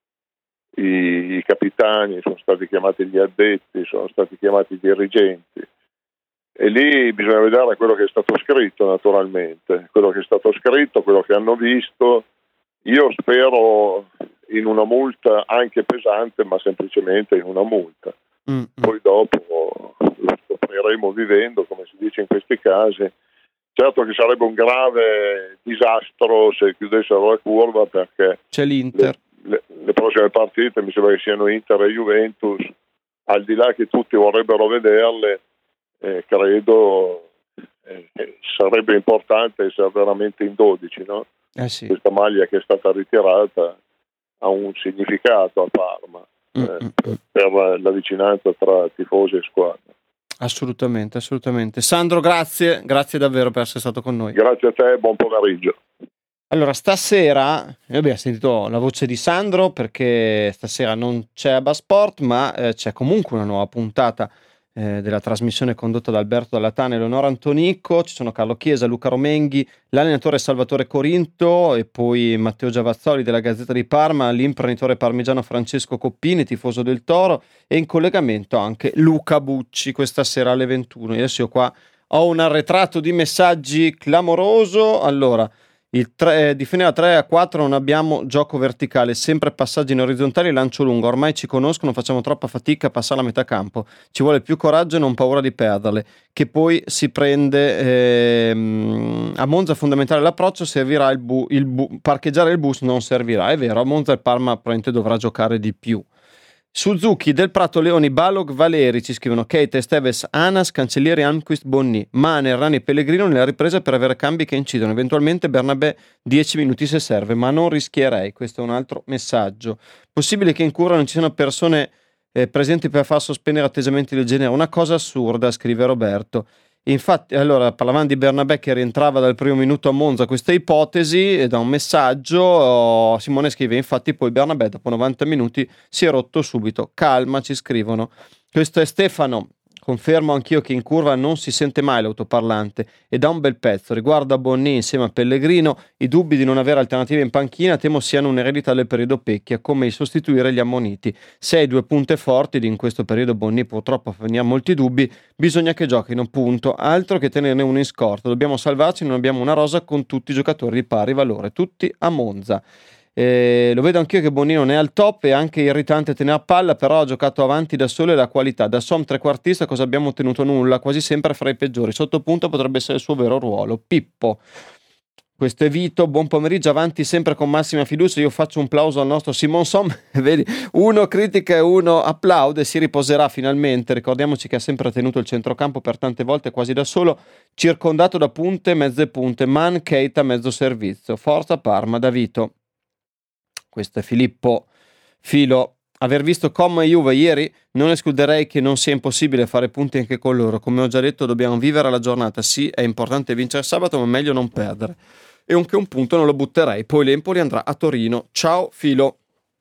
i, i capitani, sono stati chiamati gli addetti, sono stati chiamati i dirigenti, e lì bisogna vedere quello che è stato scritto, naturalmente, quello che è stato scritto, quello che hanno visto. Io spero in una multa anche pesante, ma semplicemente in una multa. Mm-hmm. Poi dopo lo scopriremo vivendo, come si dice in questi casi. Certo che sarebbe un grave disastro se chiudessero la curva, perché c'è l'Inter. Le, le, le prossime partite mi sembra che siano Inter e Juventus, al di là che tutti vorrebbero vederle, eh, credo eh, sarebbe importante essere veramente in dodici, no? Eh sì. Questa maglia che è stata ritirata ha un significato a Parma, eh, per la vicinanza tra tifosi e squadra. Assolutamente, assolutamente. Sandro, grazie, grazie davvero per essere stato con noi. Grazie a te, buon pomeriggio. Allora, stasera, noi abbiamo sentito la voce di Sandro perché stasera non c'è Abba Sport, ma eh, c'è comunque una nuova puntata eh, della trasmissione condotta da Alberto Dallatana e Leonora Antonicco. Ci sono Carlo Chiesa, Luca Romenghi, l'allenatore Salvatore Corinto e poi Matteo Giavazzoli della Gazzetta di Parma, l'imprenditore parmigiano Francesco Coppini, tifoso del Toro, e in collegamento anche Luca Bucci questa sera alle ventuno. Adesso io qua ho un arretrato di messaggi clamoroso. Allora, il tre, di finire a tre a quattro non abbiamo gioco verticale, sempre passaggi in orizzontale e lancio lungo, ormai ci conoscono, facciamo troppa fatica a passare la metà campo, ci vuole più coraggio e non paura di perderle, che poi si prende ehm, a Monza. Fondamentale l'approccio, servirà il, bu, il bu, parcheggiare il bus non servirà, è vero, a Monza il Parma probabilmente dovrà giocare di più. Suzuki, Del Prato, Leoni, Balog, Valeri ci scrivono, Keita, Esteves, Anas, Cancellieri, Almquist, Bonni, Mane, Rani e Pellegrino nella ripresa per avere cambi che incidono, eventualmente Bernabé dieci minuti se serve, ma non rischierei. Questo è un altro messaggio. Possibile che in cura non ci siano persone eh, presenti per far sospendere atteggiamenti del genere? Una cosa assurda, scrive Roberto. Infatti, allora, parlavamo di Bernabé che rientrava dal primo minuto a Monza, questa ipotesi, e da un messaggio oh, Simone scrive, infatti poi Bernabé dopo novanta minuti si è rotto subito. Calma, ci scrivono. Questo è Stefano. Confermo anch'io che in curva non si sente mai l'autoparlante e da un bel pezzo. Riguardo a Bonni insieme a Pellegrino, i dubbi di non avere alternative in panchina temo siano un'eredità del periodo Pecchia, come il sostituire gli ammoniti. Se hai due punte forti, ed in questo periodo Bonni purtroppo fa venire molti dubbi, bisogna che giochino, punto. Altro che tenerne uno in scorta. Dobbiamo salvarci, non abbiamo una rosa con tutti i giocatori di pari valore, tutti a Monza. Eh, lo vedo anch'io che Bonnino non è al top, è anche irritante tenere a palla, però ha giocato avanti da solo e la qualità. Da Som trequartista cosa abbiamo ottenuto? Nulla, quasi sempre fra i peggiori. Sotto punto potrebbe essere il suo vero ruolo. Pippo, questo è Vito, buon pomeriggio, avanti sempre con massima fiducia. Io faccio un plauso al nostro Simon Som, vedi, uno critica e uno applaude, si riposerà finalmente. Ricordiamoci che ha sempre tenuto il centrocampo per tante volte quasi da solo, circondato da punte, mezze punte, Man, Keita, mezzo servizio. Forza Parma, da Vito. Questo è Filippo Filo. Aver visto Como e Juve ieri, non escluderei che non sia impossibile fare punti anche con loro. Come ho già detto, dobbiamo vivere la giornata. Sì, è importante vincere sabato, ma meglio non perdere. E anche un punto non lo butterei. Poi l'Empoli andrà a Torino. Ciao Filo.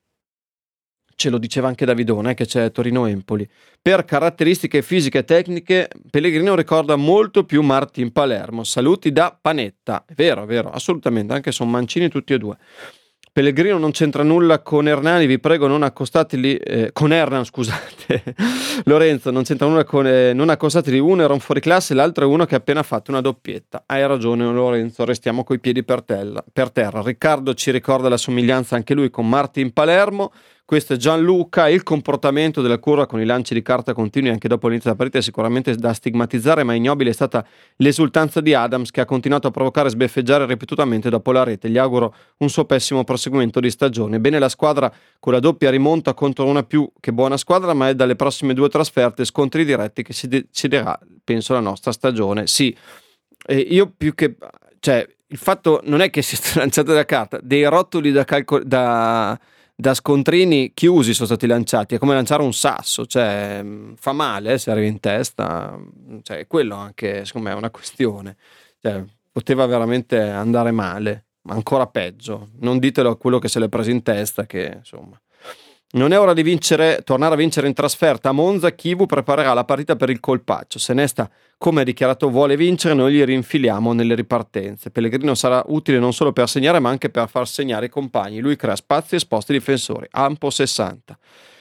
Ce lo diceva anche Davidone, eh, che c'è Torino-Empoli. Per caratteristiche fisiche e tecniche, Pellegrino ricorda molto più Martin Palermo. Saluti da Panetta. È vero, è vero, assolutamente. Anche sono mancini tutti e due. Pellegrino non c'entra nulla con Hernani, vi prego non accostateli eh, con Hernan, scusate. Lorenzo, non c'entra nulla con eh, non accostateli, uno era un fuoriclasse, l'altro è uno che ha appena fatto una doppietta. Hai ragione Lorenzo, restiamo coi piedi per terra, per terra. Riccardo ci ricorda la somiglianza anche lui con Martin Palermo. Questo è Gianluca. Il comportamento della curva con i lanci di carta continui anche dopo l'inizio della partita è sicuramente da stigmatizzare, ma ignobile è stata l'esultanza di Adams, che ha continuato a provocare e sbeffeggiare ripetutamente dopo la rete. Gli auguro un suo pessimo proseguimento di stagione. Bene la squadra con la doppia rimonta contro una più che buona squadra, ma è dalle prossime due trasferte scontri diretti che si deciderà, penso, la nostra stagione. Sì, e io più che... cioè, il fatto non è che si sia lanciato da carta, dei rotoli da calcolo... da da scontrini chiusi sono stati lanciati, è come lanciare un sasso, cioè fa male se arrivi in testa, cioè quello anche secondo me è una questione, cioè, poteva veramente andare male, ma ancora peggio, non ditelo a quello che se l'è preso in testa, che insomma. Non è ora di vincere, tornare a vincere in trasferta a Monza. Chivu preparerà la partita per il colpaccio. Se Nesta, come ha dichiarato, vuole vincere, noi gli rinfiliamo nelle ripartenze. Pellegrino sarà utile non solo per segnare, ma anche per far segnare i compagni. Lui crea spazi e sposta i difensori. Ampo sessanta.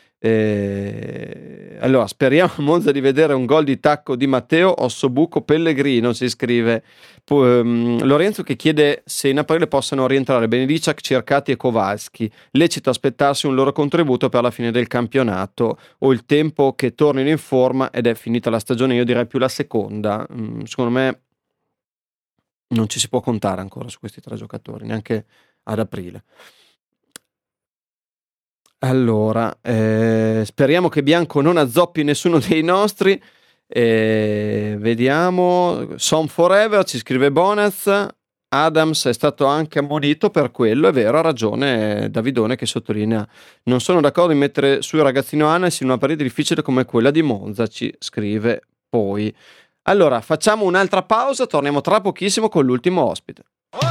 E... allora speriamo a Monza di vedere un gol di tacco di Matteo Ossobuco Pellegrino, si scrive um, Lorenzo, che chiede se in aprile possano rientrare Benediciak, Cercati e Kowalski. Lecito aspettarsi un loro contributo per la fine del campionato o il tempo che tornino in forma ed è finita la stagione. Io direi più la seconda. um, secondo me non ci si può contare ancora su questi tre giocatori neanche ad aprile. Allora, eh, speriamo che Bianco non azzoppi nessuno dei nostri. Eh, vediamo. Son Forever, ci scrive Bonaz. Adams è stato anche ammonito per quello, è vero, ha ragione Davidone che sottolinea: non sono d'accordo in mettere su il ragazzino Anes in una partita difficile come quella di Monza, ci scrive poi. Allora, facciamo un'altra pausa, torniamo tra pochissimo con l'ultimo ospite.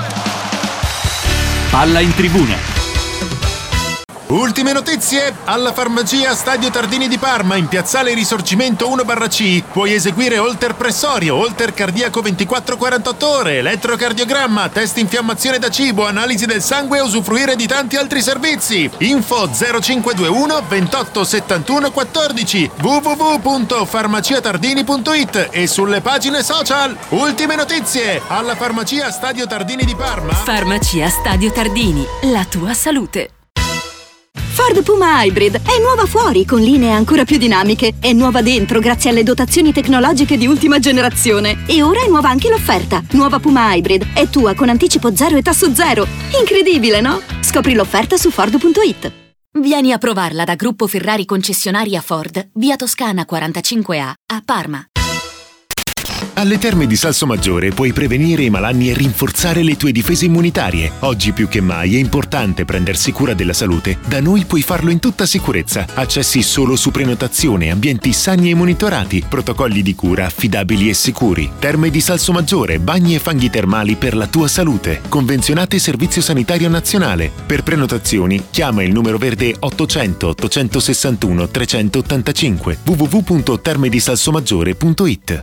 Palla in tribuna. Ultime notizie, alla farmacia Stadio Tardini di Parma, in piazzale Risorgimento uno barra C. Puoi eseguire Holter pressorio, Holter cardiaco ventiquattro quarantotto ore, elettrocardiogramma, test infiammazione da cibo, analisi del sangue e usufruire di tanti altri servizi. Info zero cinque due uno ventotto settantuno quattordici, w w w punto farmacia tardini punto it e sulle pagine social. Ultime notizie, alla farmacia Stadio Tardini di Parma. Farmacia Stadio Tardini, la tua salute. Ford Puma Hybrid è nuova fuori con linee ancora più dinamiche, è nuova dentro grazie alle dotazioni tecnologiche di ultima generazione e ora è nuova anche l'offerta. Nuova Puma Hybrid è tua con anticipo zero e tasso zero. Incredibile, no? Scopri l'offerta su Ford punto it. Vieni a provarla da Gruppo Ferrari concessionaria Ford, via Toscana quarantacinque A a Parma. Alle Terme di Salsomaggiore puoi prevenire i malanni e rinforzare le tue difese immunitarie. Oggi più che mai è importante prendersi cura della salute. Da noi puoi farlo in tutta sicurezza. Accessi solo su prenotazione, ambienti sani e monitorati, protocolli di cura affidabili e sicuri. Terme di Salsomaggiore, bagni e fanghi termali per la tua salute. Convenzionate Servizio Sanitario Nazionale. Per prenotazioni chiama il numero verde ottocento ottocentosessantuno trecentottantacinque w w w punto terme di salsomaggiore punto it.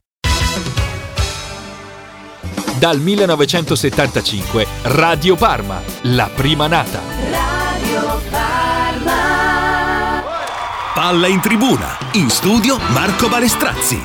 Dal millenovecentosettantacinque Radio Parma, la prima nata. Radio Parma. Palla in tribuna, in studio Marco Balestrazzi.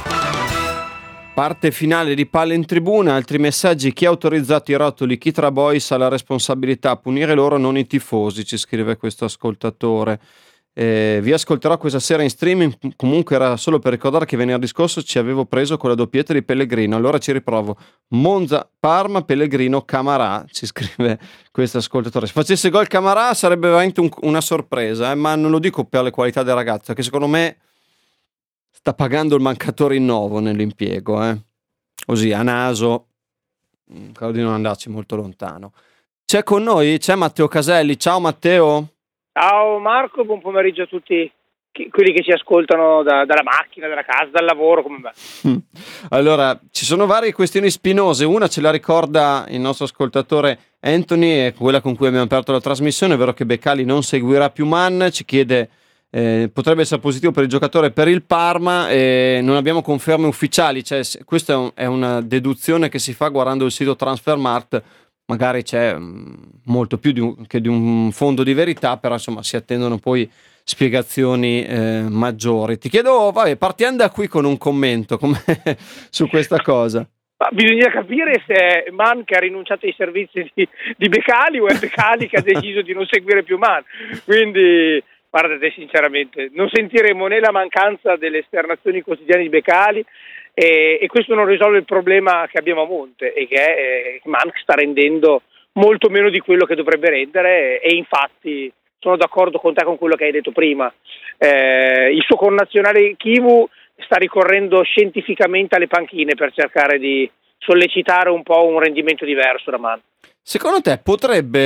Parte finale di Palla in tribuna, altri messaggi: chi ha autorizzato i rotoli, chi tra boys ha la responsabilità, punire loro non i tifosi, ci scrive questo ascoltatore. Eh, vi ascolterò questa sera in streaming, comunque era solo per ricordare che venerdì scorso ci avevo preso con la doppietta di Pellegrino, allora ci riprovo. Monza, Parma, Pellegrino, Camarà, ci scrive questo ascoltatore. Se facesse gol Camarà sarebbe veramente un, una sorpresa, eh, ma non lo dico per le qualità del ragazzo, che secondo me sta pagando il mancatore innovo nell'impiego, eh. Così a naso, credo di non andarci molto lontano. C'è con noi, c'è Matteo Caselli. Ciao Matteo. Ciao Marco, buon pomeriggio a tutti quelli che ci ascoltano da, dalla macchina, dalla casa, dal lavoro, come va? Allora, ci sono varie questioni spinose, una ce la ricorda il nostro ascoltatore Anthony, è quella con cui abbiamo aperto la trasmissione, è vero che Beccali non seguirà più Mann, ci chiede eh, potrebbe essere positivo per il giocatore per il Parma, e non abbiamo conferme ufficiali, cioè questa è, un, è una deduzione che si fa guardando il sito Transfermarkt. Magari c'è mh, molto più di un, che di un fondo di verità, però insomma si attendono poi spiegazioni eh, maggiori. Ti chiedo, vabbè, partiamo da qui con un commento su questa cosa. Ma bisogna capire se è Mann che ha rinunciato ai servizi di, di Beccali o è Beccali che ha deciso di non seguire più Mann. Quindi, guardate, sinceramente, non sentiremo né la mancanza delle esternazioni quotidiane di Beccali, E, e questo non risolve il problema che abbiamo a monte e che è eh, che Mann sta rendendo molto meno di quello che dovrebbe rendere, e, e infatti sono d'accordo con te con quello che hai detto prima. Eh, il suo connazionale Chivu sta ricorrendo scientificamente alle panchine per cercare di sollecitare un po' un rendimento diverso da Mann. Secondo te potrebbe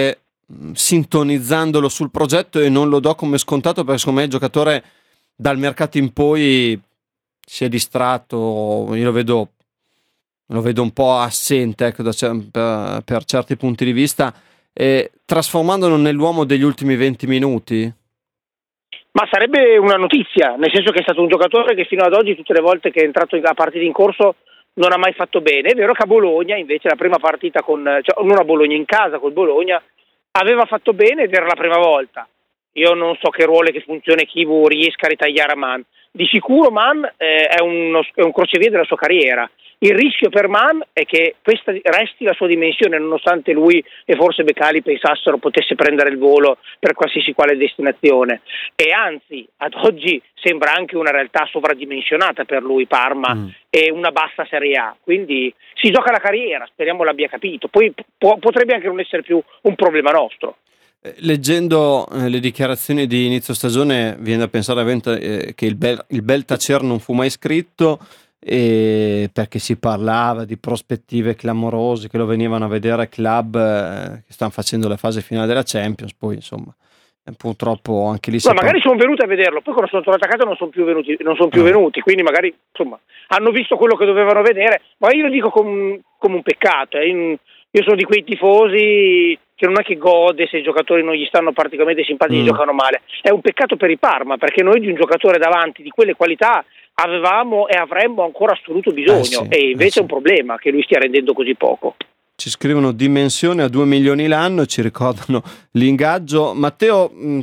sintonizzandolo sul progetto e non lo do come scontato, perché secondo me il giocatore dal mercato in poi si è distratto, io lo vedo lo vedo un po' assente, ecco, da, per, per certi punti di vista, eh, trasformandolo nell'uomo degli ultimi venti minuti. Ma sarebbe una notizia, nel senso che è stato un giocatore che fino ad oggi tutte le volte che è entrato a partita in corso non ha mai fatto bene. È vero che a Bologna invece la prima partita con, cioè non a Bologna, in casa col Bologna, aveva fatto bene ed era la prima volta. Io non so che ruolo e che funzione Chivu riesca a ritagliare a Man. Di sicuro Man eh, è, uno, è un crocevia della sua carriera. Il rischio per Man è che questa resti la sua dimensione, nonostante lui e forse Becali pensassero potesse prendere il volo per qualsiasi quale destinazione. E anzi, ad oggi sembra anche una realtà sovradimensionata per lui Parma mm. e una bassa Serie A. Quindi si gioca la carriera, speriamo l'abbia capito. Poi po- potrebbe anche non essere più un problema nostro. Leggendo eh, le dichiarazioni di inizio stagione viene da pensare eh, che il bel, il bel tacer non fu mai scritto, e perché si parlava di prospettive clamorose che lo venivano a vedere club eh, che stanno facendo la fase finale della Champions. Poi insomma purtroppo anche lì ma magari sono venuti a vederlo, poi quando sono tornato a casa non sono più venuti, non sono più no. venuti, quindi magari insomma hanno visto quello che dovevano vedere. Ma io lo dico come, come un peccato, eh. in, Io sono di quei tifosi che non è che gode se i giocatori non gli stanno particolarmente simpatici, mm. giocano male. È un peccato per il Parma, perché noi di un giocatore davanti di quelle qualità avevamo e avremmo ancora assoluto bisogno, eh sì, e invece eh sì. è un problema che lui stia rendendo così poco. Ci scrivono dimensione a due milioni l'anno, ci ricordano l'ingaggio. Matteo, mh,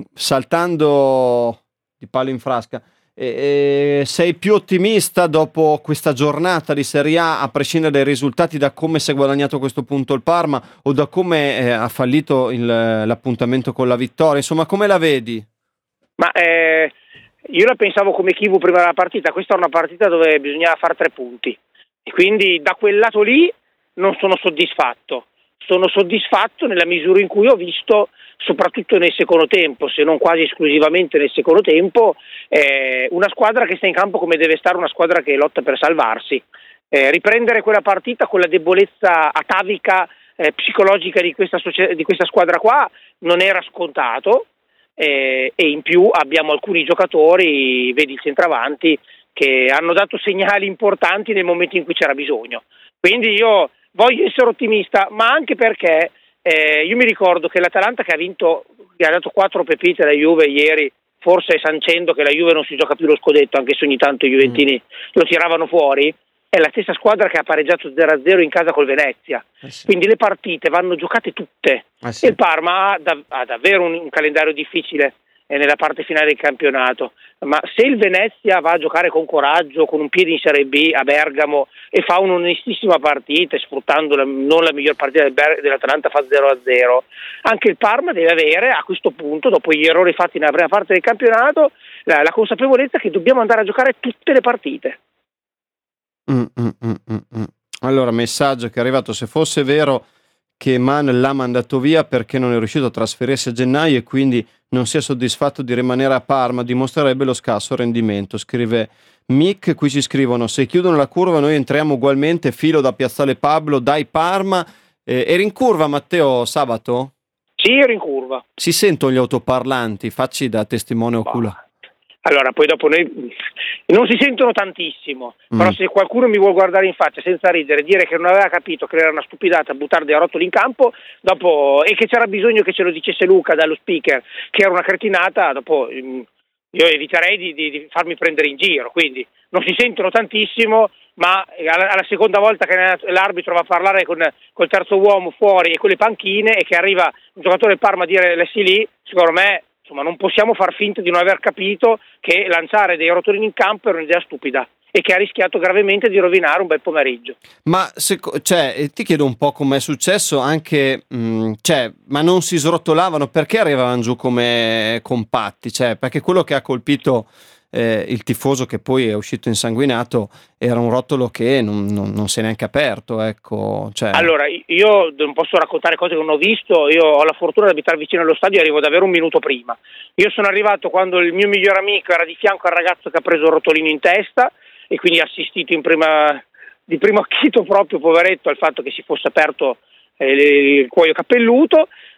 saltando di palo in frasca, E, e sei più ottimista dopo questa giornata di Serie A, a prescindere dai risultati, da come si è guadagnato questo punto il Parma o da come eh, ha fallito il, l'appuntamento con la vittoria? Insomma, come la vedi? Ma eh, io la pensavo come Chivu prima della partita. Questa è una partita dove bisognava fare tre punti e quindi da quel lato lì non sono soddisfatto. Sono soddisfatto nella misura in cui ho visto, soprattutto nel secondo tempo, se non quasi esclusivamente nel secondo tempo, eh, una squadra che sta in campo come deve stare, una squadra che lotta per salvarsi. Eh, riprendere quella partita con la debolezza atavica, eh, psicologica di questa, socia- di questa squadra qua non era scontato, eh, e in più abbiamo alcuni giocatori, vedi il centravanti, che hanno dato segnali importanti nel momento in cui c'era bisogno. Quindi io voglio essere ottimista, ma anche perché Eh, io mi ricordo che l'Atalanta, che ha vinto, che ha dato quattro pepite alla Juve ieri, forse sancendo che la Juve non si gioca più lo scudetto, anche se ogni tanto i juventini mm. lo tiravano fuori, è la stessa squadra che ha pareggiato zero a zero in casa col Venezia. Eh sì. Quindi le partite vanno giocate tutte. Eh sì. E il Parma ha, da, ha davvero un, un calendario difficile eh, nella parte finale del campionato, ma se il Venezia va a giocare con coraggio, con un piede in Serie B a Bergamo, e fa un'onestissima partita, sfruttando la, non la miglior partita del Ber- dell'Atalanta, fa zero a zero, anche il Parma deve avere a questo punto, dopo gli errori fatti nella prima parte del campionato, la, la consapevolezza che dobbiamo andare a giocare tutte le partite. Mm, mm, mm, mm. Allora, messaggio che è arrivato: se fosse vero che Man l'ha mandato via perché non è riuscito a trasferirsi a gennaio e quindi non si è soddisfatto di rimanere a Parma, dimostrerebbe lo scarso rendimento, scrive Mick. Qui ci scrivono: se chiudono la curva noi entriamo ugualmente, filo da Piazzale Pablo, dai Parma. Eh, eri in curva, Matteo, sabato? Sì, ero in curva. Si sentono gli autoparlanti? Facci da testimone oculare. Allora, poi dopo noi non si sentono tantissimo, mm. però se qualcuno mi vuole guardare in faccia senza ridere, dire che non aveva capito che era una stupidata buttare dei rotoli in campo, dopo, e che c'era bisogno che ce lo dicesse Luca dallo speaker, che era una cretinata, dopo io eviterei di, di, di farmi prendere in giro. Quindi non si sentono tantissimo, ma alla, alla seconda volta che l'arbitro va a parlare con col terzo uomo fuori e con le panchine, e che arriva un giocatore del Parma a dire lessi lì, secondo me insomma non possiamo far finta di non aver capito che lanciare dei rotolini in campo era un'idea stupida e che ha rischiato gravemente di rovinare un bel pomeriggio. Ma se, cioè, ti chiedo un po' com'è successo anche, mh, cioè, ma non si srotolavano? Perché arrivavano giù come compatti? Cioè, perché quello che ha colpito eh, il tifoso, che poi è uscito insanguinato, era un rotolo che non, non, non si è neanche aperto, ecco. Cioè... Allora, io non posso raccontare cose che non ho visto. Io ho la fortuna di abitare vicino allo stadio e arrivo davvero un minuto prima. Io sono arrivato quando il mio miglior amico era di fianco al ragazzo che ha preso il rotolino in testa, e quindi ha assistito in prima, di primo acchito proprio, poveretto, al fatto che si fosse aperto eh, il cuoio capelluto.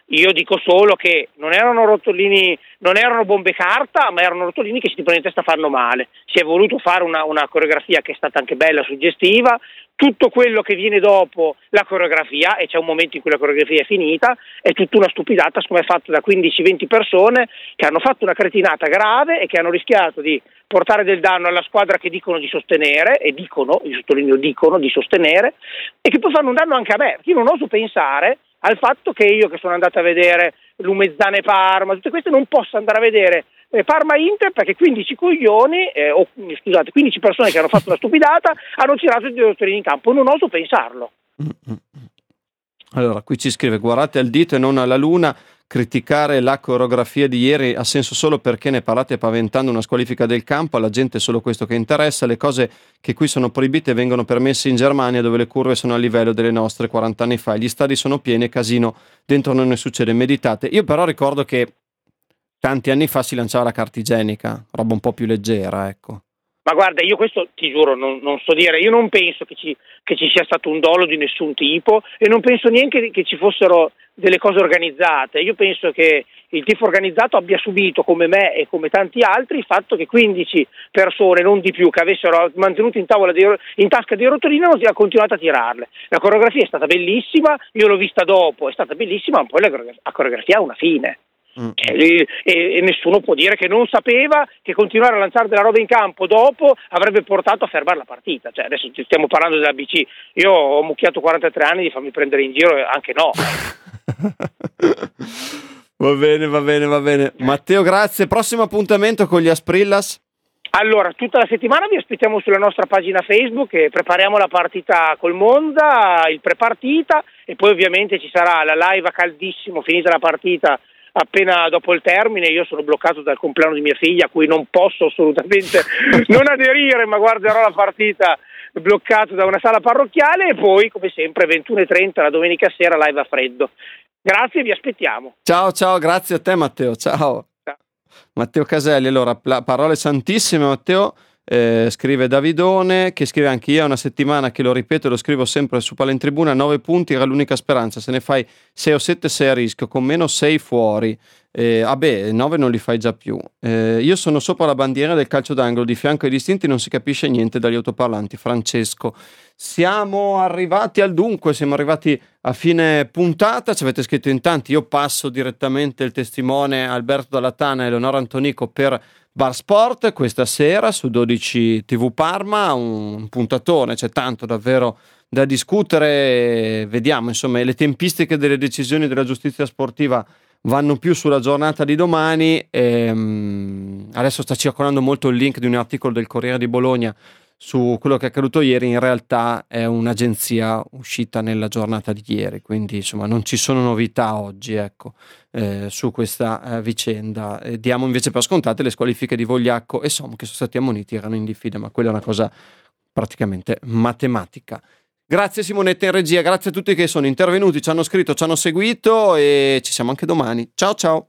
Io dico solo che non erano rotolini, non erano bombe carta, ma erano rotolini che si ti prendono in testa fanno male. Si è voluto fare una, una coreografia che è stata anche bella, suggestiva. Tutto quello che viene dopo la coreografia, e c'è un momento in cui la coreografia è finita, è tutta una stupidata, come è fatta da quindici venti persone che hanno fatto una cretinata grave e che hanno rischiato di portare del danno alla squadra che dicono di sostenere, e dicono, io sottolineo dicono, di sostenere, e che poi fanno un danno anche a me. Io non oso pensare al fatto che io, che sono andato a vedere Lumezzane Parma, tutte queste, non posso andare a vedere eh, Parma Inter perché quindici coglioni, eh, o scusate, quindici persone che hanno fatto una stupidata hanno tirato i rotolini in campo. Non oso pensarlo. Allora, qui ci scrive: guardate al dito e non alla luna, criticare la coreografia di ieri ha senso solo perché ne parlate paventando una squalifica del campo, alla gente è solo questo che interessa, le cose che qui sono proibite vengono permesse in Germania dove le curve sono a livello delle nostre quaranta anni fa, gli stadi sono pieni e casino dentro non ne succede, meditate. Io però ricordo che tanti anni fa si lanciava la carta igienica, roba un po' più leggera, ecco. Ma guarda, io questo ti giuro, non, non so dire, io non penso che ci, che ci sia stato un dolo di nessun tipo e non penso neanche che ci fossero delle cose organizzate. Io penso che il tifo organizzato abbia subito, come me e come tanti altri, il fatto che quindici persone, non di più, che avessero mantenuto in, tavola dei, in tasca dei rotolini, non si è continuato a tirarle. La coreografia è stata bellissima, io l'ho vista dopo, è stata bellissima, ma poi la, la coreografia ha una fine. Mm. E, e, e nessuno può dire che non sapeva che continuare a lanciare della roba in campo dopo avrebbe portato a fermare la partita. Cioè, adesso stiamo parlando dell'A B C, io ho mucchiato quarantatré anni di farmi prendere in giro, anche no. Va bene, va bene, va bene. Matteo, grazie. Prossimo appuntamento con gli Asprillas? Allora, tutta la settimana vi aspettiamo sulla nostra pagina Facebook e prepariamo la partita col Monza, il pre-partita, e poi ovviamente ci sarà la live a caldissimo, finita la partita, appena dopo il termine. Io sono bloccato dal compleanno di mia figlia, a cui non posso assolutamente non aderire, ma guarderò la partita bloccato da una sala parrocchiale, e poi come sempre ventuno e trenta la domenica sera live a freddo. Grazie, vi aspettiamo. Ciao ciao, grazie a te Matteo, ciao. Ciao. Matteo Caselli. Allora, parole santissime Matteo. Eh, scrive Davidone, che scrive anche io: è una settimana che lo ripeto e lo scrivo sempre su Palla in Tribuna, nove punti era l'unica speranza, se ne fai sei o sette sei a rischio, con meno sei fuori. Eh, vabbè, nove non li fai già più. Eh, io sono sopra la bandiera del calcio d'angolo, di fianco ai distinti non si capisce niente dagli autoparlanti. Francesco. Siamo arrivati al dunque, siamo arrivati a fine puntata, ci avete scritto in tanti, io passo direttamente il testimone Alberto Dallatana e Eleonora Antonico per Bar Sport questa sera su dodici tivù Parma, un puntatone, c'è tanto davvero da discutere, vediamo insomma le tempistiche delle decisioni della giustizia sportiva vanno più sulla giornata di domani. E, um, adesso sta circolando molto il link di un articolo del Corriere di Bologna su quello che è accaduto ieri, in realtà è un'agenzia uscita nella giornata di ieri, quindi insomma non ci sono novità oggi, ecco, eh, su questa eh, vicenda. Eh, diamo invece per scontate le squalifiche di Vogliacco e Som, che sono stati ammoniti, erano in diffida, ma quella è una cosa praticamente matematica. Grazie Simonetta in regia, grazie a tutti che sono intervenuti, ci hanno scritto, ci hanno seguito, e ci siamo anche domani. Ciao ciao.